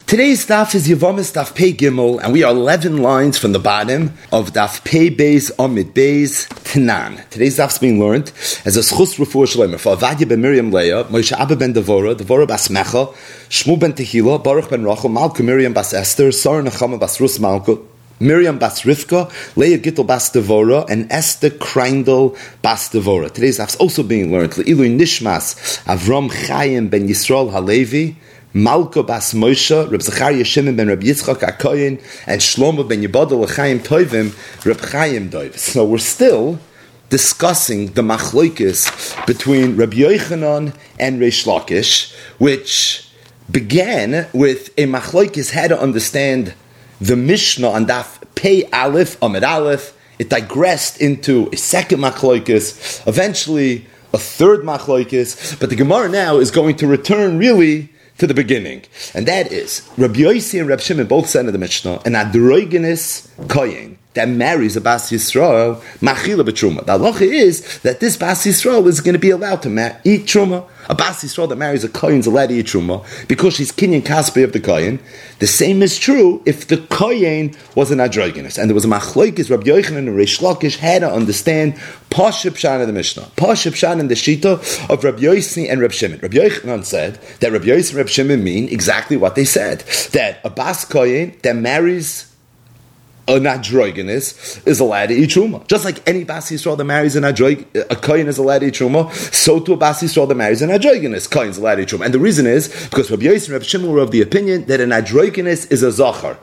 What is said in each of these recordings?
Today's daf is Yevamis Daf Pei Gimel, and we are 11 lines from the bottom of Daf Pei Beis Amid Beis Tanan. Today's daf is being learned as a schus refuah shleimer for Avadia ben Miriam Leah, Moshe Abba ben Devora bas Mecha, Shmuel ben Tehila, Baruch ben Rachel, Malka Miriam bas Esther, Sarah Nechama bas Rus Malka, Miriam bas Rivka, Leah Gittel bas Devora, and Esther Kreindel bas Devora. Today's daf is also being learned Le'ilu Nishmas Avram Chaim ben Yisrael Halevi, Malka bas Moshe, Reb Zachariah Shimon ben Reb Yitzchak HaKoyin, and Shlomo ben Yebadel L'chaim Tovim, Reb Chaim Dov. So we're still discussing the machloikis between Reb Yochanan and Reish Lakish, which began with a machloikis how to understand the Mishnah on Daf Pei Aleph, Amid Aleph. It digressed into a second machloikis, eventually a third machloikis, but the Gemara now is going to return really to the beginning, and that is Rabbi Yossi and Reb Shimon both said in the Mishnah an androgenes kohen that marries a Bas Yisrael machila b'truma. The halacha is that this Bas Yisrael is going to be allowed to eat truma. A Bas Yisrael that marries a kohen is allowed to eat truma because she's kinyan kaspi of the kohen. The same is true if the kohen was an androgenes, and there was a machloikis. Rabbi Yochanan and Reish Lakish had to understand Pashup Shan in the Mishnah, Pashup Shan in the Shita of Rabbi Yossi and Reb Shimon. Rabbi Yochanan said that Rabbi Yossi and Reb Shimon mean exactly what they said, that a Bas kohen that marries an androgenes is allowed to eat truma. Just like any Bas Yisrael that marries a kohen is allowed to eat truma, so to a Bas Yisrael that marries an androgenes, kohen is allowed to eat truma. And the reason is because Rabbi Yossi and Reb Shimon were of the opinion that an androgenes is a zachar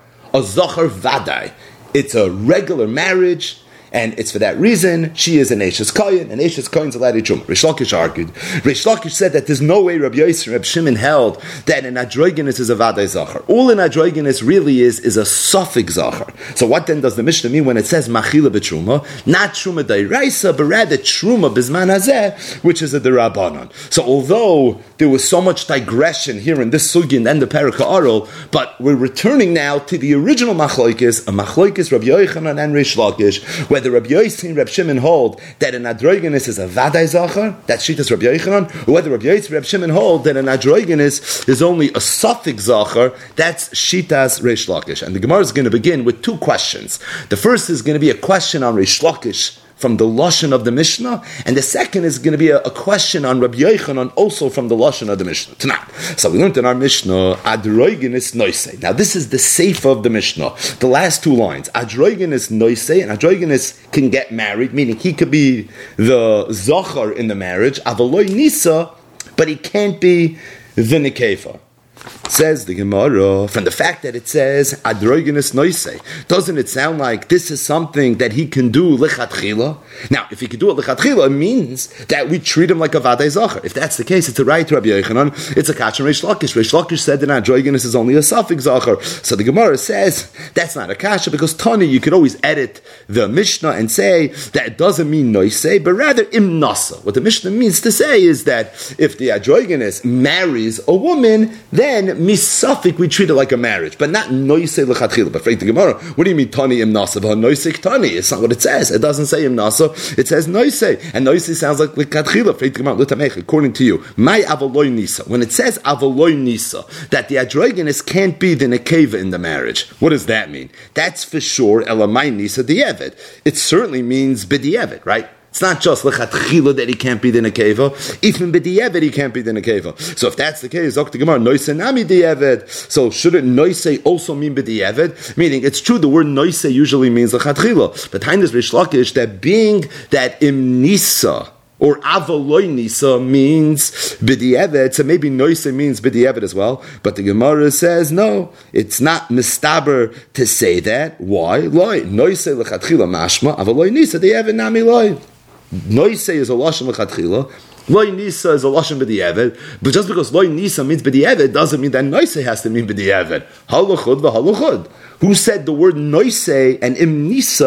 vadai. It's a regular marriage, and it's for that reason she is an Eishes Kohen, and Eishes Kohen is allowed to eat truma. Reish Lakish argued. Reish Lakish said that there's no way Rabbi Yossi and Reb Shimon held that an androgenes is a vadai zachar. All an androgenes really is a suffix zachar. So what then does the Mishnah mean when it says machila b'truma? Not truma d'iraisa, but rather truma b'zman hazeh, which is a d'Rabbanan. So although there was so much digression here in this sugi and then the Perek Ha'aral, but we're returning now to the original machloikis, a machloikis Rabbi Yochanan and Reish Lakish, whether Rabbi Yossi and Reb Shimon hold that an androgenes is a vadai zachar, that's shitas Rabbi Yochanan, or whether Rabbi Yossi and Reb Shimon hold that an androgenes is only a suffix zachar, that's shitas Reish Lakish. And the Gemara is going to begin with two questions. The first is going to be a question on Reish Lakish from the Lashon of the Mishnah, and the second is going to be a question on Rabbi Yochanan also from the Lashon of the Mishnah. Tonight. So we learned in our Mishnah, Adrogenes Noisei. Now this is the Sefer of the Mishnah, the last two lines. Adrogenes Noisei, and Adrogenes can get married, meaning he could be the Zachar in the marriage, Avaloi Nisa, but he can't be the Nekeva. Says the Gemara, from the fact that it says Adrogenes Noisei, doesn't it sound like this is something that he can do lichatchila? Now, if he can do it lichatchila, it means that we treat him like a vadai zachar. If that's the case, it's a right to Rabbi Yochanan, it's a kasha Reish Lakish. Reish Lakish said that Adrogenes is only a suffix zachar. So the Gemara says that's not a kasha, because Tani, you could always edit the Mishnah and say that it doesn't mean Noisei, but rather imnasa. What the Mishnah means to say is that if the Adrogenes marries a woman, then misafik we treat it like a marriage, but not noisei lechatchila. But the Gemara, what do you mean tani imnasa? Noisei tani. It's not what it says. It doesn't say imnasa. It says noisei, and noisei sounds like lechatchila. According to you, my avaloi nisa. When it says avaloi nisa, that the androgenes can't be the nekeva in the marriage. What does that mean? That's for sure elamai nisa di'evet. It certainly means b'di'evet, right? It's not just lechatchila that he can't be the nekeva. Even b'di'evet he can't be the nekeva. So if that's the case, Dr. Gemara, noise nami di'evet. So shouldn't noise also mean b'di'evet? Meaning, it's true the word noise usually means lechatchila. But Tainus Reish Lakish, that being that im nisa or avaloi nisa means b'di'evet, so maybe noise means b'di'evet as well. But the Gemara says no, it's not mistaber to say that. Why? Loi noise lechatchila mashma avaloi nisa di'evet nami loi. Noise is a lashon lechatchila. Loi nisa is a lashon b'di'evet. But just because loi nisa means b'di'evet doesn't mean that noise has to mean b'di'evet. Halachud v'halachud. Who said the word noise and im nisa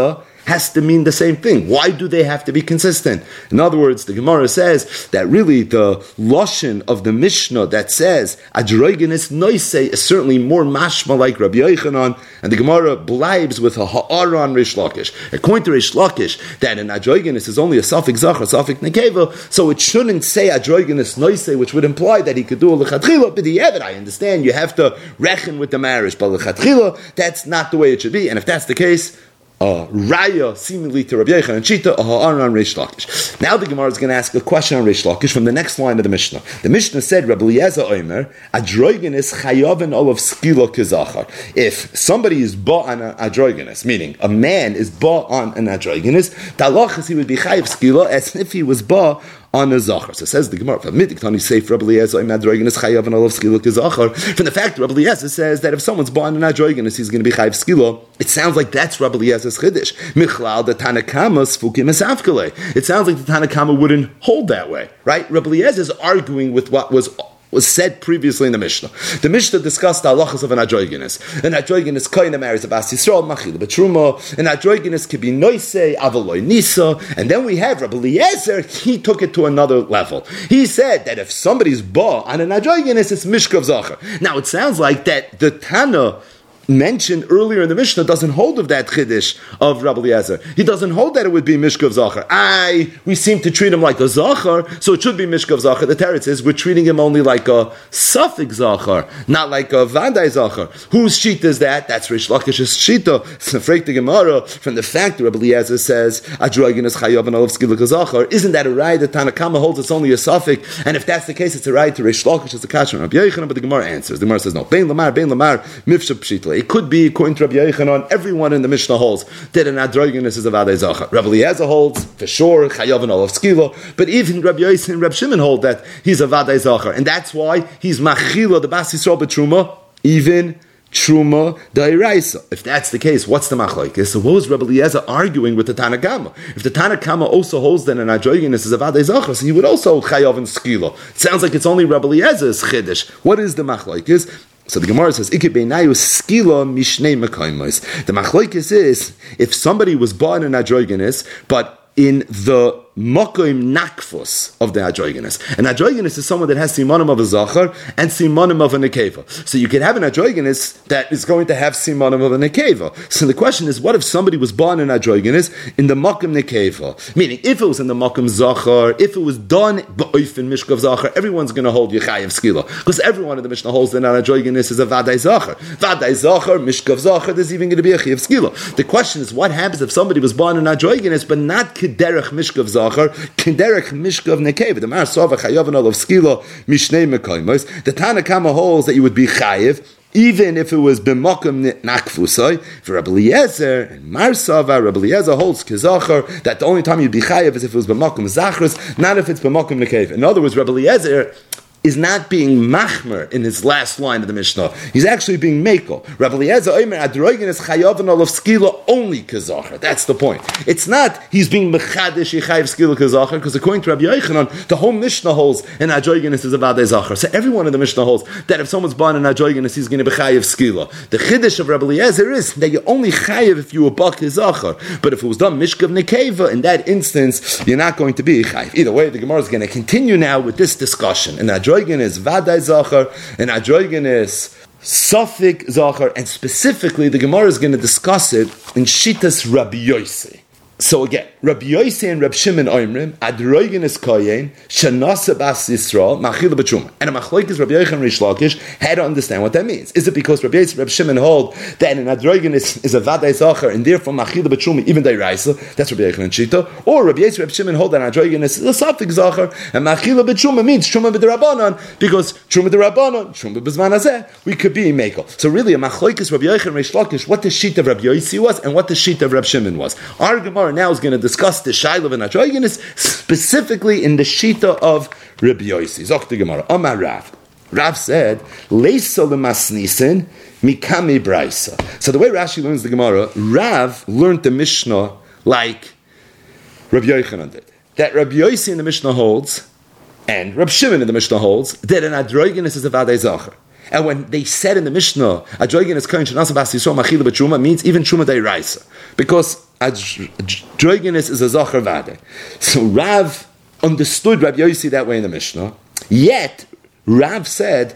has to mean the same thing. Why do they have to be consistent? In other words, the Gemara says that really the lashon of the Mishnah that says adroigenis noise is certainly more mashma like Rabbi Yochanan, and the Gemara blibes with a ha'ara on Rish Lakish. According to Rish Lakish, that an adroigenis is only a suffix zachar, suffix nekeva, so it shouldn't say adroigenis noise, which would imply that he could do a lechatchila. But I understand you have to reckon with the marriage, but lechatchila, that's not the way it should be. And if that's the case, Raya, seemingly to Rabbi Yochanan and Shita, a ha'ara on Rish Lakish. Now the Gemara is going to ask a question on Rish Lakish from the next line of the Mishnah. The Mishnah said, Rabbi Eliezer Omer, adroigenis chayaven olav skila kezachar. If somebody is bought on an adroigenis, meaning a man is bought on an adroigenis, talachas he would be chayav skila as if he was bought on a zachar. So says the Gemara, from the fact that Rabbi Eliezer says that if someone's born an adroigenis, he's going to be chayiv skila, it sounds like that's Rabbi Eliezer's chiddush. Michlal the Tanakama sfukim esavkale. It sounds like the Tanakama wouldn't hold that way, right? Rabbi Eliezer is arguing with what was said previously in the Mishnah. The Mishnah discussed the halachas of an adroigenis. An adroigenis koina marries a bas Yisrael, machila betruma. An adroigenis could be noisei, avaloi nisa. And then we have Rabbi Eliezer, he took it to another level. He said that if somebody's ba on an adroigenis, it's mishkav zachar. Now it sounds like that the Tana mentioned earlier in the Mishnah doesn't hold of that chiddush of Rabbi Eliezer. He doesn't hold that it would be mishkav zachar. We seem to treat him like a zachar, so it should be mishkav zachar. The teretz is we're treating him only like a suffix zachar, not like a vadai zachar. Whose shita is that? That's Rish Lakish's shita. Snafreik the Gemara from the fact that Rabbi Eliezer says adroigenis chayav and olav skila zachar. Isn't that a right that Tanakama holds it's only a suffix? And if that's the case, it's a right to Rish Lakish. It's a kasha on Rabbi Yochanan. But the Gemara answers. The Gemara says no. Bein lamar mifsha pshitla. It could be, according to Rabbi Yochanan, everyone in the Mishnah holds that an adroigenis is a vadai zachar. Rabbi Eliezer holds, for sure, chayav and olav skila, but even Rabbi Yosef and Rabbi Shimon hold that he's a vadai zachar, and that's why he's machila, the bas Yisrael betruma, even truma da'iraisa. If that's the case, what's the machlokes? So what was Rabbi Eliezer arguing with the Tanakama? If the Tanakama also holds that an adroigenis is a vadai zachar, so he would also chayav and skila. It sounds like it's only Rabbi Eliezer's chiddush. What is the machlokes? So the Gemara says, "Ike beinayu skila mishnei mekaimos." The machlokes is if somebody was born in adroigenis, but in the Mokoim nakfus of the adroigenis. An adroigenis is someone that has simanim of a zachar and simanim of a nekeva. So you can have an adroigenis that is going to have simanim of a nekeva. So the question is, what if somebody was born in adroigenis in the Mokom nekeva? Meaning, if it was in the Mokom zachar, if it was done ba'oifin mishkav zachar, everyone's going to hold Yechayev skila. Because everyone in the Mishnah holds that an adroigenis is a vadai zachar. Vadai zachar, mishkav zachar, there's even going to be a chayev skila. The question is, what happens if somebody was born in adroigenis but not kederech mishkav zachar? Kinderech mishkav nekeva. The Mar Sova chayav olav skila mishnei mekaimos. The Tanakama holds that you would be chayiv even if it was b'makom nakfusai. For Rabbi Eliezer and Mar Sova, Rabbi Eliezer holds kezachar that the only time you'd be chayiv is if it was b'makom zachras, not if it's b'makom nekeva. In other words, Rabbi Eliezer is not being machmer in his last line of the Mishnah. He's actually being mekel. Rabbi Eliezer Omer adroigenis chayav and olav skila only kezachar. That's the point. It's not he's being mechadish yechayev skila kezachar, because according to Rabbi Yochanan, the whole Mishnah holds an adroigenis is a vadei zachar. So everyone in the Mishnah holds that if someone's born an adroigenis, he's going to be chayev skila. The chiddush of Rabbi Eliezer is that you only chayev if you were bak kezachar, but if it was done mishkav nekeva, in that instance, you're not going to be chayev. Either way, the Gemara is going to continue now with this discussion. And adroigenis vadai zachar, and adroigenis suffix zachar, and specifically the Gemara is going to discuss it in Shitas Rabbi Yossi. So again, Rabbi Yossi and Rabbi Shimon Oimrim, adroigenis koyen, shenasa bas Yisrael, machila b'truma. And a machlokes Rabbi Yochanan and Rish Lakish had to understand what that means. Is it because Rabbi Yossi and Rabbi Shimon hold that an adroigenis is a vadai zachar, and therefore machila b'truma, even da'iraisa, that's Rabbi Yochanan and Shita, or Rabbi Yossi and Rabbi Shimon hold that an adroigenis is a suffix zachar, and machila b'truma means truma b'derabanan, because truma b'derabanan, truma b'zman hazeh, we could be mekel. So really, a machlokes Rabbi Yochanan and Rish Lakish, what the Shita of Rabbi Yossi was, and what the Shita of Rabbi Shimon was. Our Gemara now is going to discuss the Shaila and Adroigenis specifically in the Shita of Rabbi Yossi. Zok the Gemara. Amar Rav. Rav said, Leisa lemasnisen mikami braisa. So the way Rashi learns the Gemara, Rav learned the Mishnah like Rabbi Yochanan did. That Rabbi Yossi in the Mishnah holds, and Rabbi Shimon in the Mishnah holds, that an Adroigenis is a vadei zachar. And when they said in the Mishnah, Adroigenis kohen shenasa bas Yisrael machila b'truma, means even truma da'iraisa. Because androgynous is a Zachar Vade. So Rav understood Rabbi Yossi that way in the Mishnah, yet Rav said,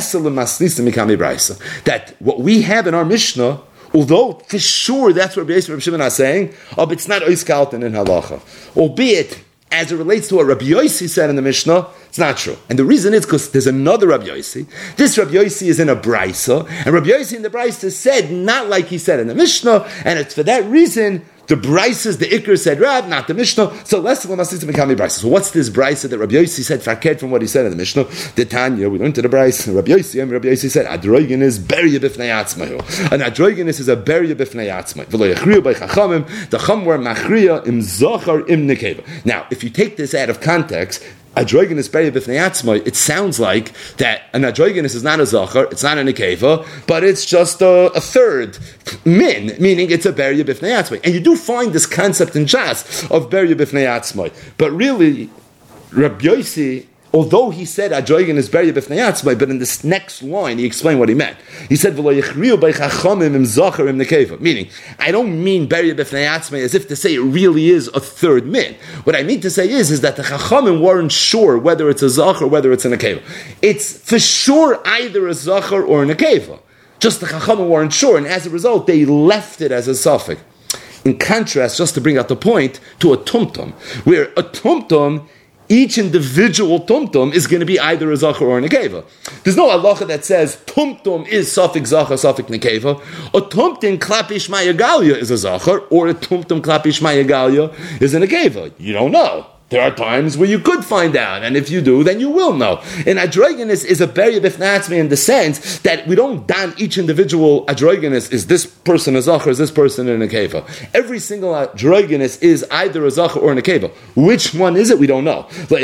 that what we have in our Mishnah, although for sure that's what Rabbi Yossi and Rabbi Shimon are saying, but it's not oiskalten in halacha. Albeit, as it relates to what Rabbi Yossi said in the Mishnah, it's not true. And the reason is because there's another Rabbi Yossi. This Rabbi Yossi is in a Braisa, and Rabbi Yossi in the Braisa said not like he said in the Mishnah, and it's for that reason the Braisas, the Iker said Rav, not the Mishnah. So let's go to Mikami Braisa. So what's this Braisa that Rabbi Yossi said faked from what he said in the Mishnah? The Tanya, we learned to the Braisa. Rabbi Yossi said Adrogenis beria b'fnei atzmahu. An Adrogenis is a beria b'fnei atzmahu. V'lo yachriu by chachamim. The chum were machriya im zachar im nekeva. Now, if you take this out of context, Adrogenis beria b'fnei atzmahu, it sounds like that an Adrogenis is not a zachar, it's not a nekeva, but it's just a third min, meaning it's a beria b'fnei atzmahu. And you do find this concept in Jas of beria b'fnei atzmahu. But really, Rabbi Yossi, although he said Adrogen is beria b'fnei atzmahu, but in this next line he explained what he meant. He said v'lo yechriu by chachamim im zachar im nekeva, meaning I don't mean beria b'fnei atzmahu as if to say it really is a third min. What I mean to say is that the chachamim weren't sure whether it's a zachar or whether it's a nekeva. It's for sure either a zachar or a nekeva. Just the chachamim weren't sure, and as a result they left it as a suffix. In contrast, just to bring out the point, to a tumtum, where a tumtum, each individual tumtum is going to be either a zachar or a nekeva. There's no halacha that says tumtum is suffix zachar, suffix nekeva. A tumtum klapi shmaya galia is a zachar, or a tumtum klapi shmaya galia is a nekeva. You don't know. There are times where you could find out, and if you do, then you will know. And Adrogenis is a beria b'fnei atzmahu in the sense that we don't dan each individual Adrogenis, is this person a zachar, is this person a nekeva. Every single Adrogenis is either a zachar or a nekeva. Which one is it? We don't know. But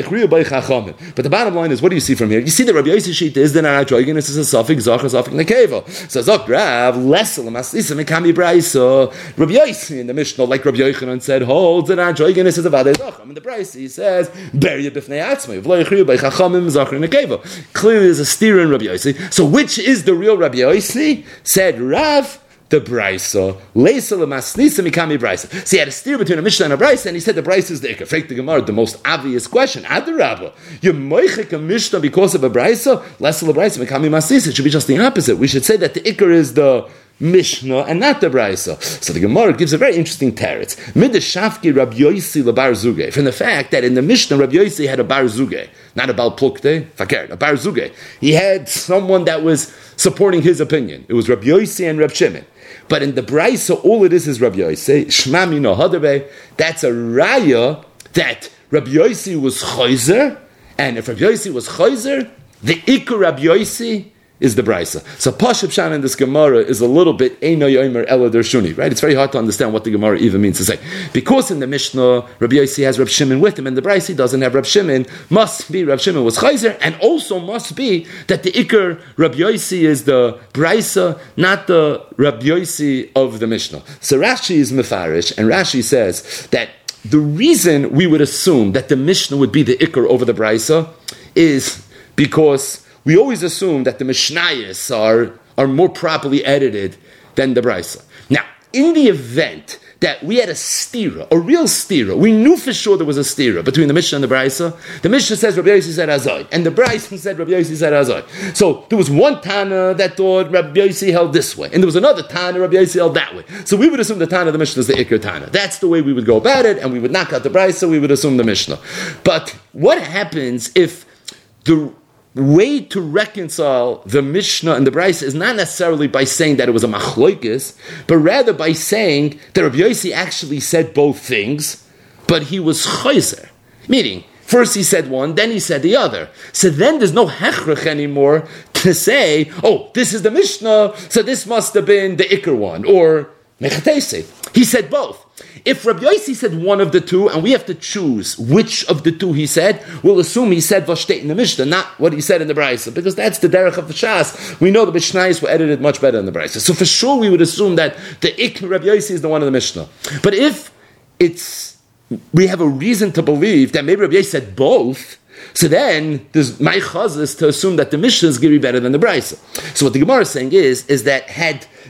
the bottom line is, what do you see from here? You see that Rabbi Yossi Shita is that an Adrogenis is a suffix zachar, suffix nekeva. So Zach Rav, lesel maslisa mekami braisa. Rabbi Yossi in the Mishnah, like Rabbi Yochanan said, holds that an Adrogenis is a vadei zachar. In the Braisa, he says, beria b'fnei atzmahu, v'lo yechriu by chachamim zachar nekeva. Clearly there's a steer in Rabbi Yossi. So which is the real Rabbi Yossi? Said Rav, the Braisa. Leisa l'masnisa mikami Braisa. So he had a steer between a Mishnah and a Braisa, and he said the Braisa is the Iker. Frek the Gemara, the most obvious question. Adarabba, you moichik a Mishnah because of a Braisa? Leisa l'Braisa mikami masnisa. It should be just the opposite. We should say that the Iker is the Mishnah and not the Braisa. So the Gemara gives a very interesting teretz. Midashafki Rabbi Yossi lebar zuge. From the fact that in the Mishnah Rabbi Yossi had a bar zuge, not a bal plukte, fakir, a bar zuge. He had someone that was supporting his opinion. It was Rabbi Yossi and Rabbi Shimon. But in the Braisa, all it is Rabbi Yossi. Shma mino hadabe. That's a raya that Rabbi Yossi was chayzer, and if Rabbi Yossi was chayzer, the Iker Rabbi Yossi is the Braisa. So Pashup Shan in this Gemara is a little bit Eino Yomer Ela Dershuni, right? It's very hard to understand what the Gemara even means to say. Because in the Mishnah, Rabbi Yossi has Rabbi Shimon with him, and the Braisa doesn't have Rabbi Shimon, must be Rabbi Shimon was Chayzer, and also must be that the Iker Rabbi Yossi is the Braisa, not the Rabbi Yossi of the Mishnah. So Rashi is Mefarish, and Rashi says that the reason we would assume that the Mishnah would be the Iker over the Braisa is because we always assume that the Mishnayos are more properly edited than the Braisa. Now, in the event that we had a stira, a real stira, we knew for sure there was a stira between the Mishnah and the Braisa. The Mishnah says Rabbi Yossi said Azai, and the Braisa said Rabbi Yossi said Azai. So there was one Tana that thought Rabbi Yossi held this way, and there was another Tana Rabbi Yossi held that way. So we would assume the Tana of the Mishnah is the Iker Tana. That's the way we would go about it, and we would knock out the Braisa, we would assume the Mishnah. But what happens if the way to reconcile the Mishnah and the Braisa is not necessarily by saying that it was a machloikis, but rather by saying that Rabbi Yossi actually said both things, but he was chayzer. Meaning, first he said one, then he said the other. So then there's no hechrech anymore to say, oh, this is the Mishnah, so this must have been the Iker one, or mechatese. He said both. If Rabbi Yossi said one of the two, and we have to choose which of the two he said, we'll assume he said Vashtet in the Mishnah, not what he said in the Braisa, because that's the derech of the Shas. We know the Mishnayos were edited much better than the Braisa. So for sure we would assume that the Iker Rabbi Yossi is the one in the Mishnah. But if we have a reason to believe that maybe Rabbi Yossi said both, so then there's my chazas to assume that the Mishnah is going to be better than the Braisa. So what the Gemara is saying is that had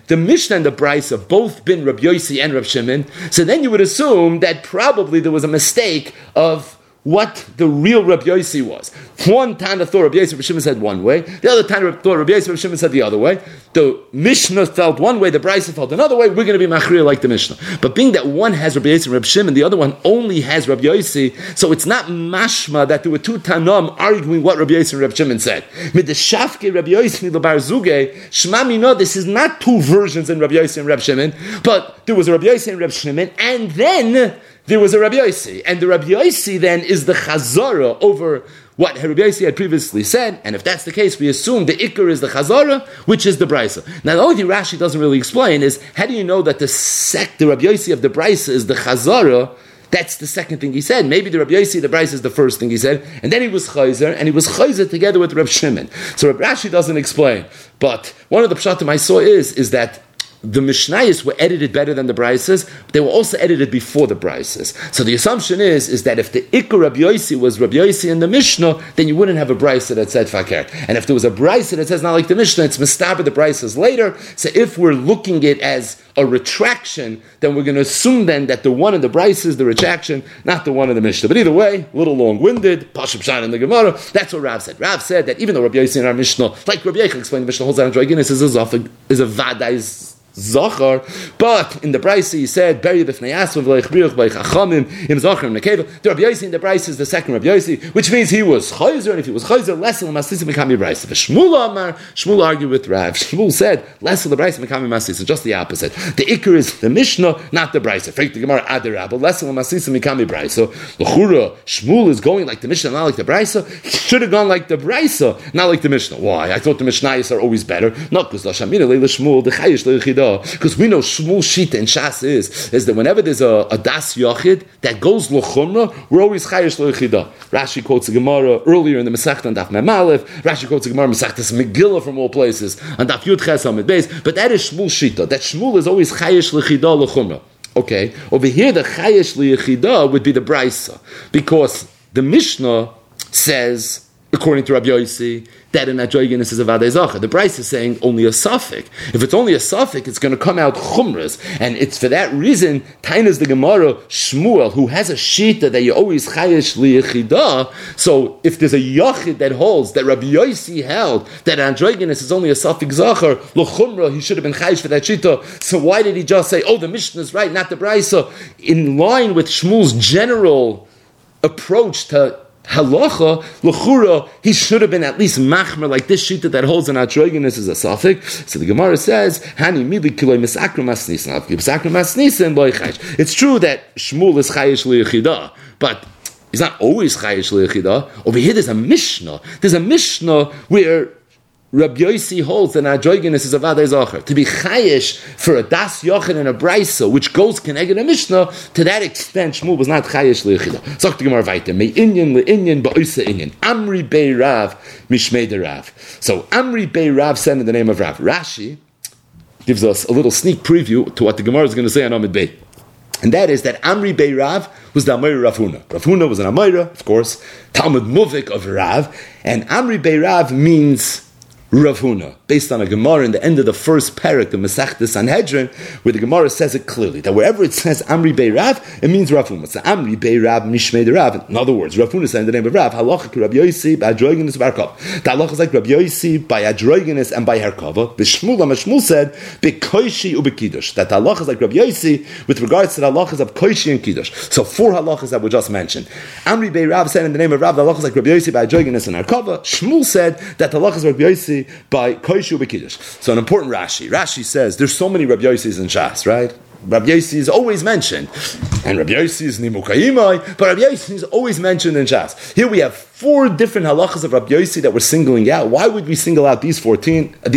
the Mishnah and the Brisa have both been Rabbi Yossi and Rabbi Shimon, so then you would assume that probably there was a mistake of what the real Rabbi Yossi was. One Tana thought Rabbi Yossi Rabbi Shimon said one way, the other Tana thought Rabbi Yossi Rabbi Shimon said the other way. The Mishnah felt one way, the Brisa felt another way, we're going to be machriya like the Mishnah. But being that one has Rabbi Yossi and Rabbi Shimon, the other one only has Rabbi Yossi, so it's not mashma that there were two Tanam arguing what Rabbi Yossi and Rabbi Shimon said. Mit the Shafke Rabbi Yossi lebar zuge, Shema Mino, this is not two versions in Rabbi Yossi and Rabbi Shimon, but there was a Rabbi Yossi and Rabbi Shimon, and then there was a Rabbi Yossi, and the Rabbi Yossi then is the Chazara over what Rabbi Yossi had previously said, and if that's the case, we assume the Iker is the Chazara, which is the Brisa. Now, the only thing Rashi doesn't really explain is, how do you know that the Rabbi Yossi of the Brisa is the Chazara? That's the second thing he said. Maybe the Rabbi Yossi, the Brisa is the first thing he said, and then he was Chayzer, and he was Chayzer together with Rabbi Shimon. So Rabbi Rashi doesn't explain, but one of the pshatim I saw is that the Mishnayos were edited better than the Brises, but they were also edited before the Brises. So the assumption is that if the Iker Rabbi Yossi was Rabbi Yossi in the Mishnah, then you wouldn't have a Brisa that said Fakir. And if there was a Brisa that says not like the Mishnah, it's Mistaber the Brises later. So if we're looking at it as a retraction, then we're going to assume then that the one in the Brisa is the retraction, not the one in the Mishnah. But either way, a little long-winded, Pashup Shan in the Gemara, that's what Rav said. Rav said that even though Rabbi Yossi in our Mishnah, like Rabbi Yechon explained, the Mishnah holds out Androgenes is a Vadai Zachar, but in the Brisa he said, "Beri b'fnei Asma v'leichbriuch b'chachamim im Zachar im nekeva." The Rabbi Yossi in the Brisa is the second Rabbi Yossi, which means he was Chayzer, and if he was Chayzer, Lesel Maslisim Mekami Brisa. Shmuel Amar, Shmuel argued with Rav. Shmuel said, "Lesel the Brisa Mekami Maslisim." Just the opposite. The Iker is the Mishnah, not the Brisa. Freik the Gemara Adarab, but Lesel Maslisim Mekami Brisa. L'chura, Shmuel is going like the Mishnah, not like the Brisa. He should have gone like the Brisa, not like the Mishnah. Why? I thought the Mishnayos are always better. Not because Lashamina Leila Shmuel the Chayish Leichida. Because we know Shmuel Shita and Shas is that whenever there's a Das Yochid that goes L'chumra, we're always Chayish L'chida. Rashi quotes the Gemara earlier in the Masechta on Daf Mem Aleph. Rashi quotes the Gemara Masechtas Megillah from all places on Daf Yud Ches Amid Beis. But that is Shmuel Shita. That Shmuel is always Chayish L'chida L'chumra. Okay, over here the Chayish L'chida would be the Brisa, because the Mishnah says, according to Rabbi Yossi, that an Adrogenes is a Vadei Zachar. The Brisa is saying only a suffix. If it's only a suffix, it's going to come out Chumras. And it's for that reason, Tainas the Gemara, Shmuel, who has a Shita that you always Chayesh Li'echida. So if there's a Yachid that holds, that Rabbi Yossi held, that Androgenes is only a suffix Zachar, L'chumra, he should have been Chayesh for that Shita. So why did he just say, oh, the Mishnah is right, not the Brisa? In line with Shmuel's general approach to halacha, l'chura, he should have been at least machmer like this shita that holds an atrogenes is a suffix. So the Gemara says, "Hani mili kiloi misakru masnisin, misakru masnisin loy chayish." It's true that Shmuel is chayish liyechida, but he's not always chayish liyechida. Over here, there's a Mishnah. There's a Mishnah where Rabbi Yossi holds that Adrogenes is a Vadei Zachar. To be chayish for a Das Yochid and a Brisa, which goes connected a Mishnah, to that extent, Shmuel was not chayish le'echida. Sagt the Gemara weiter, Me inyan le'inyan ba'oisa inyan. Amri bei Rav, mishmei de Rav. So Amri bei Rav said in the name of Rav. Rashi gives us a little sneak preview to what the Gemara is going to say on Amid Bey. And that is that Amri bei Rav was the Amira Rav Huna. Rav Huna was an Amira, of course, Talmud Muvik of Rav, and Amri bei Rav means Rav Huna, based on a Gemara in the end of the first parak of Masechta Sanhedrin, where the Gemara says it clearly, that wherever it says Amri Bei Rav, it means Rav Huna. So Amri Bei Rav Mishmei de Rav. In other words, Rav Huna said in the name of Rav, Halacha ki Rabbi Yossi by Adrogenes by Harkava. The halacha is like Rabbi Yossi by Adrogenes and by Harkava. The Shmuel said, Bekoishi ubekidush. That the halacha is like Rabbi Yossi with regards to the halachas of Koishi and Kiddush. So 4 halachas that were just mentioned. Amri Bei Rav said in the name of Rav, the halacha is like Rabbi Yossi by Adrogenes and Harkava. Shmuel said that the halacha is Rabbi Yossi by Koishu B'Kiddush. So an important Rashi. Rashi says there's so many Rabbi Yossis in Shas, right? Rabbi Yossi is always mentioned, and Rabbi Yossi is Nimukayimai, but Rabbi Yossi is always mentioned in Shas. Here we have 4 different halachas of Rabbi Yossi that we're singling out. Why would we single out these 4,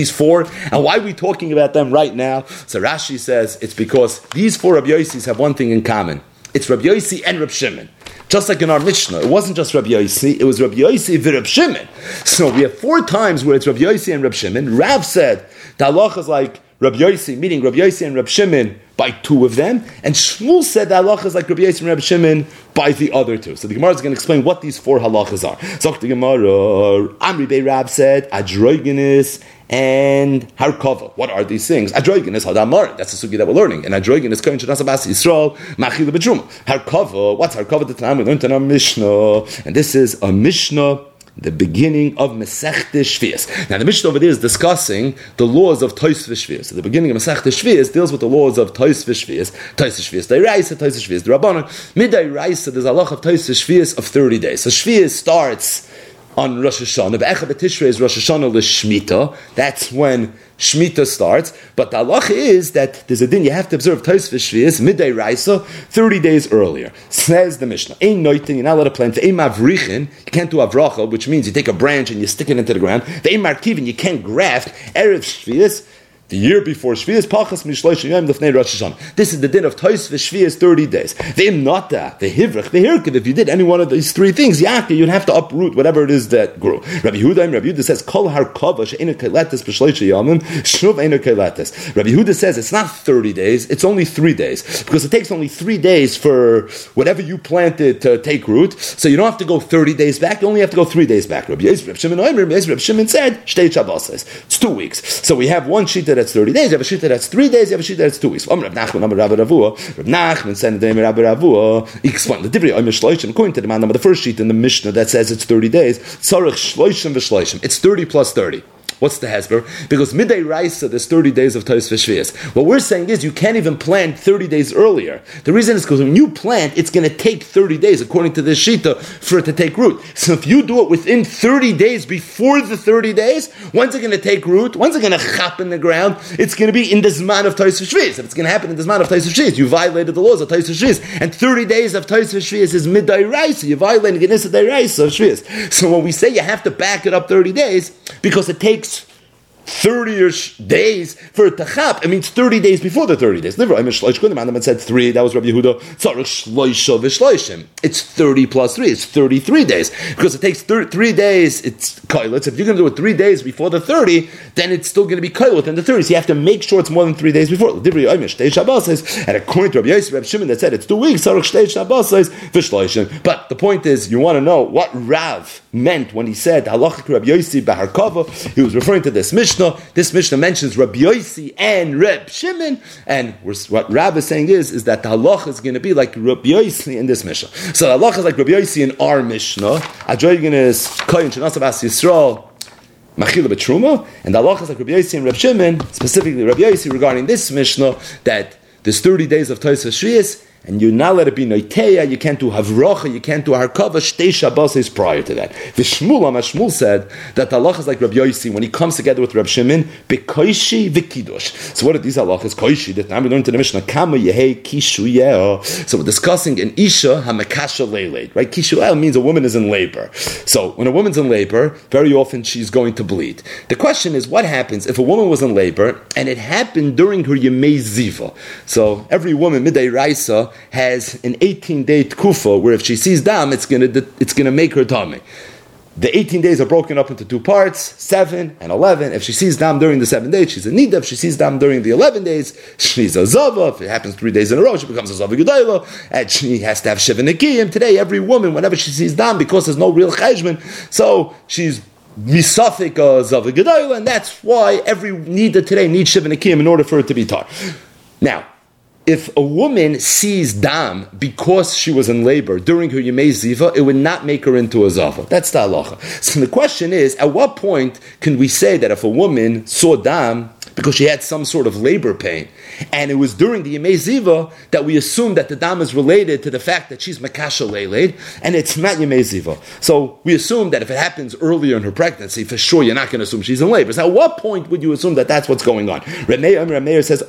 and why are we talking about them right now? So Rashi says it's because these 4 Rabbi Yossis have one thing in common. It's Rabbi Yossi and Rabbi Shimon. Just like in our Mishnah, it wasn't just Rabbi Yossi, it was Rabbi Yossi and Rabbi Shimon. So we have 4 times where it's Rabbi Yossi and Rabbi Shimon. Rav said the halacha is like Rabbi Yossi, meaning Rabbi Yossi and Rabbi Shimon by 2 of them, and Shmuel said the halacha is like Rabbi Yossi and Rabbi Shimon by the other 2. So the Gemara is going to explain what these 4 halachas are. So the Gemara, Amri Bei Rav said Adrogenes and Harkava. What are these things? Adroigen is Hadam Marin. That's the sugi that we're learning. And Adroigen is Kohen Shanas Abbas Yisrael, Machil B'Truma. Harkava, what's Harkava? The Tanam we learned in our Mishnah. And this is a Mishnah, the beginning of Masechta Shvius. Now the Mishnah over there is discussing the laws of Tois V'Shvius. So the beginning of Masechta Shvius deals with the laws of Tois V'Shvius. Tois V'Shvius D'Oraisa, Tois V'Shvius D'Rabbanan. Mid'Oraisa, there's a halach of Tois V'Shvius of 30 days. So Shvius starts on Rosh Hashanah. Be'echa B'Tishrei is Rosh Hashanah l'Shmita. That's when Shemitah starts, but the halacha is that there's a din you have to observe Tois V'Shvius midday Raisa 30 days earlier. Says the Mishnah, Ein noitin, you're not allowed to plant. Ein mavrichin, you can't do avracha, which means you take a branch and you stick it into the ground. Ein markivin, you can't graft. Erev Shvius, the year before Shvius, Pachas Mishlosh Yom Lefnei Rosh Hashanah. This is the din of Tois V'Shvius 30 days. Ve'im nata, the hivrach, the hirkiv. If you did any one of these three things, you'd have to uproot whatever it is that grew. Rabbi Yehuda says, Kol harkava she'ena keletes b'shlosh yomim shnuv ena keletes. Rabbi Yehuda says it's not 30 days; it's only 3 days because it takes only 3 days for whatever you planted to take root. So you don't have to go 30 days back; you only have to go 3 days back. Rabbi Shimon said, "Shtei Shabbos." It's 2 weeks. So we have one sheet that's 30 days, you have a shita that's 3 days, you have a shita that's 2 weeks. Rav Nachman said the Rabbi Ravua, he explained the Divrei Omer Shloishim, according to the man number, the first sheet in the Mishnah that says it's 30 days, Tzarech Shloishim v'Shloishim, it's 30 plus 30. What's the hesber? Because midday Raisa, there's 30 days of Tois V'Shvius. What we're saying is you can't even plant 30 days earlier. The reason is because when you plant, it's going to take 30 days, according to this shita, for it to take root. So if you do it within 30 days before the 30 days, when's it going to take root? When's it going to chop in the ground? It's going to be in the Zman of Tois V'Shvius. If it's going to happen in the Zman of Tois V'Shvius, you violated the laws of Tois V'Shvius. And 30 days of Tois V'Shvius is midday Raisa. You're violating the Nisa Raisa of Shvius. So when we say you have to back it up 30 days, because it takes 30-ish days for it to chap, it means 30 days before the 30 days. The man said 3, that was Rabbi Yehuda. It's 30 plus 3, it's 33 days. Because it takes 3 days, it's koilot. If you're going to do it 3 days before the 30, then it's still going to be koilot within the 30. So you have to make sure it's more than 3 days before. And according to Rabbi Yosef, Rabbi Shimon that said it's 2 weeks, but the point is, you want to know what Rav meant when he said Halachik Rabbi Yosef B'Harkava. He was referring to this Mishnah. This Mishnah mentions Rabbi Yossi and Reb Shimon, and what Rab is saying is that the halacha is going to be like Rabbi Yossi in this Mishnah. So the halacha is like Rabbi Yossi in our Mishnah. Adroigen is Kohen Shanas Abbas Yisrael, Machila B'Truma, and the halacha is like Rabbi Yossi and Reb Shimon, specifically Rabbi Yossi regarding this Mishnah, that there's 30 days of Tois V'Shvius, and you're not let it be Noiteya, you can't do Havrocha, you can't do Harkava, Shtei Shabbos is prior to that. The Shmuel said that the halach is like Rabbi Yossi when he comes together with Rabbi Shimon, Bekoishi V'Kiddush. So what are these halachas? Koishi, that now we learned in the Mishnah, Kama Yehei Kishu. So we're discussing an Isha HaMekasha Leiled, right? Kishu means a woman is in labor. So when a woman's in labor, very often she's going to bleed. The question is, what happens if a woman was in labor and it happened during her Yemei Ziva? So every woman, midday Raisa, has an 18-day tkufa where if she sees dam, it's going to make her tummy. The 18 days are broken up into 2 parts, 7 and 11. If she sees dam during the 7 days, she's a nida. If she sees dam during the 11 days, she's a zava. If it happens 3 days in a row, she becomes a zava gedayla, and she has to have shiva nekiyim. Today, every woman, whenever she sees dam, because there's no real cheshbon, so she's misafik zava gedayla, and that's why every nida today needs shiva nekiyim in order for it to be tar. Now, if a woman sees dam because she was in labor during her Yemei Ziva, it would not make her into a Zava. That's the halacha. So the question is, at what point can we say that if a woman saw dam because she had some sort of labor pain, and it was during the Yemei Ziva that we assume that the dam is related to the fact that she's Makasha Leiled, and it's not Yemei Ziva. So we assume that if it happens earlier in her pregnancy, for sure you're not going to assume she's in labor. So at what point would you assume that that's what's going on? Rameir says,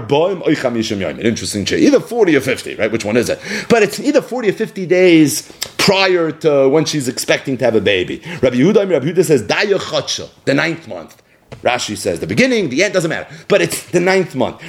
interesting shit. Either 40 or 50, right? Which one is it? But it's either 40 or 50 days prior to when she's expecting to have a baby. Rabbi Yehuda says, Daya Chatsha, the 9th month. Rashi says the beginning, the end, doesn't matter. But it's the 9th month.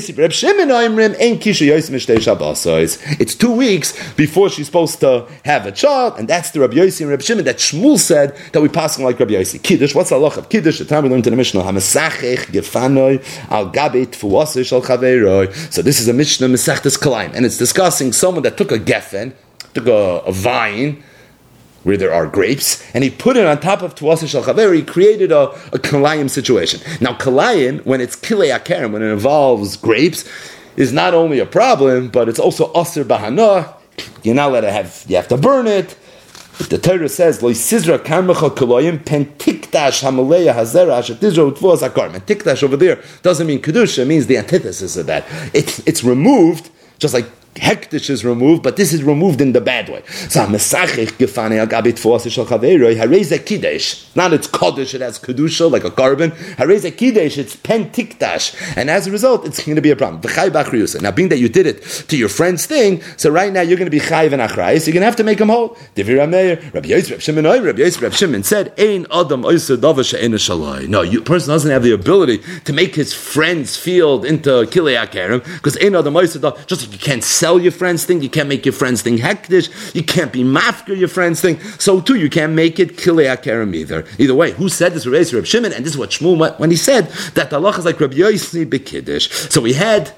It's 2 weeks before she's supposed to have a child, and that's the Rabbi Yossi and Rabbi Shimon that Shmuel said that we pass on like Rabbi Yossi. Kiddush, what's the halach of Kiddush? The time we learned in the Mishnah, Hamasachech gefanoi al gabet fuasish al chaveroi. So this is a Mishnah, Mesechtes Kalaim, and it's discussing someone that took a geffen, took a vine, where there are grapes, and he put it on top of Tuasa Shel Chaver. He created a Kalayim situation. Now, Kalayim, when it's Kilei Akerem, when it involves grapes, is not only a problem, but it's also Aser Bahana. You're not allowed to have, you have to burn it. But the Torah says, Lo Sizra Karmecha Kalayim Pen Tikdash Hamaleya Hazera Ashetizra Utvuas Akar. And Tikdash over there doesn't mean Kedusha, it means the antithesis of that. It's removed, just like Hektish is removed, but this is removed in the bad way. So Mesachich Gefane Agabit Tuasa Shel Chaver, Hareza Kiddush. Not it's Kodesh, it has Kedusha, like a carbon. Hareza Kiddush, it's Pen Tikdash. And as a result, it's going to be a problem. Now, being that you did it to your friend's thing, so right now you're going to be Chayiv and Achrayis, so you're going to have to make him whole. Divir Ameir, Rabbi Yosef, Rabbi Shimon said, Ein Adam Oysa Dava She'ena Shalai. No, you person doesn't have the ability to make his friend's field into Kilei Akerem, because Ein Adam Oysa Dava, just like you can't sell your friend's thing, you can't make your friend's thing hektish, you can't be mafker your friend's thing, so too you can't make it Kilei Akerem either. Either way, who said this? Rabbi Shimon, and this is what Shmuel, when he said that the halacha is like Rabbi Yossi B'Kiddush. So we had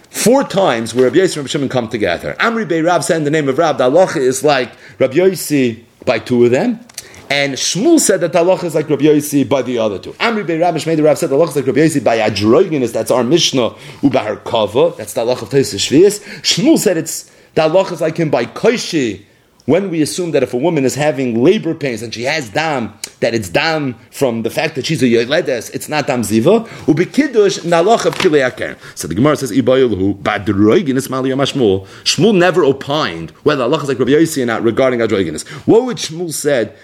4 times where Rabbi Yossi and Rabbi Shimon come together. Amri Bey Rav said in the name of Rav, the halacha is like Rabbi Yossi by 2 of them. And Shmuel said that the halacha is like Rabbi Yossi by the other 2. Amri Bey Rav, Shmei the Rav said the halacha is like Rabbi Yossi by Adroiginus, that's our Mishnah, Ubahar Kava, that's the halacha of Tosfos Shvius. Shmuel said it's the halacha is like him by Koishi, when we assume that if a woman is having labor pains and she has dam, that it's dam from the fact that she's a yoledes, it's not dam ziva. Ubekiddush nalach of kilei aker. So the Gemara says, Ibayilhu ba'droiginus maliyam Shmuel. Shmuel never opined whether Allah is like Rabbi Yossi or not regarding adroiginus. What would Shmuel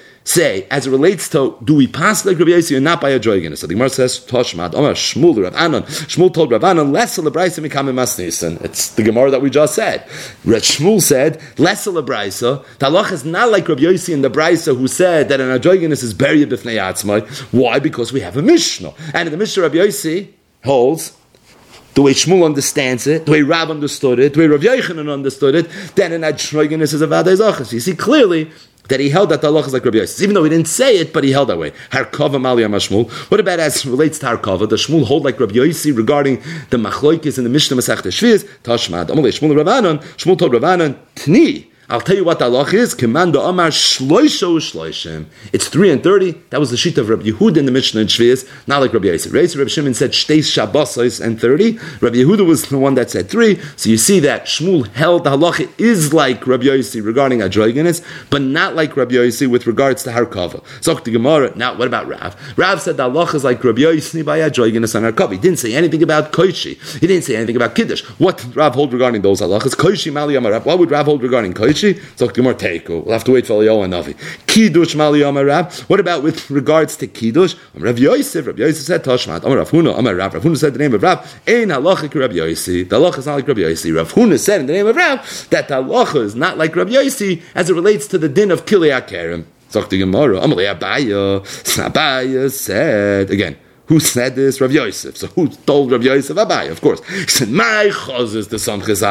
say as it relates to, do we pass like Rabbi Yossi or not by a droiginus? So the Gemara says, Toshmad, Omar Shmuel, Rav Anan. Shmuel told Rav Anan, less celebraisa mikame masnisan. It's the Gemara that we just said. Shmuel said, less celebraisa. The halacha is not like Rabbi Yossi in the Braisa who said that an adroiginus is buried b'fnei atzmai. Why? Because we have a Mishnah. And in the Mishnah, Rabbi Yossi holds, the way Shmuel understands it, the way Rav understood it, the way Rav Yochanan understood it, then an adroiginus is a vadei zachas. You see clearly that he held that the halacha is like Rabbi Yossi, even though he didn't say it, but he held that way. Harkava maliyam Shmuel. What about as it relates to Harkava? Does Shmuel hold like Rabbi Yossi regarding the machloikis in the Mishnah Masechta Shvius? Tashmad. Amalei Shmuel Rav Anan. Shmuel told Rav Anan, Tni. I'll tell you what the halacha is. Commando Amar Shloisho Shloishim. It's 3 and 30. That was the sheet of Rabbi Yehuda in the Mishnah in Shvius, not like Rabbi Yossi. Rabbi Shimon said Shteis Shabbosos and 30. Rabbi Yehuda was the one that said 3. So you see that Shmuel held the halacha is like Rabbi Yossi regarding adroiginus, but not like Rabbi Yossi with regards to Harkava. So the Gemara. Now, what about Rav? Rav said the halacha is like Rabbi Yossi by adroiginus and Harkava. He didn't say anything about Koishi. He didn't say anything about Kiddush. What did Rav hold regarding those halachas? Koishi Maliyam Rav. What would Rav hold regarding Koishi? So Gemara Teiko. We'll have to wait for Eliyahu and Navi. Kiddush Maliyam Rav. What about with regards to Kiddush? Rav Yosef. Rabbi Yosef said Tashmat. Amar Rav Huna. Amar Rav. Rav Huna said the name of Rav. Ein halacha Rabbi Yossi. The halacha is not like Rabbi Yossi. Rav Huna said in the name of Rav that the halacha is not like Rabbi Yossi as it relates to the din of Kilei Akerem. So the Gemara. Amalei Abaya said again. Who said this? Rav Yosef. So who told Rav Yosef? Abai, of course. He said, my chaz is the samchis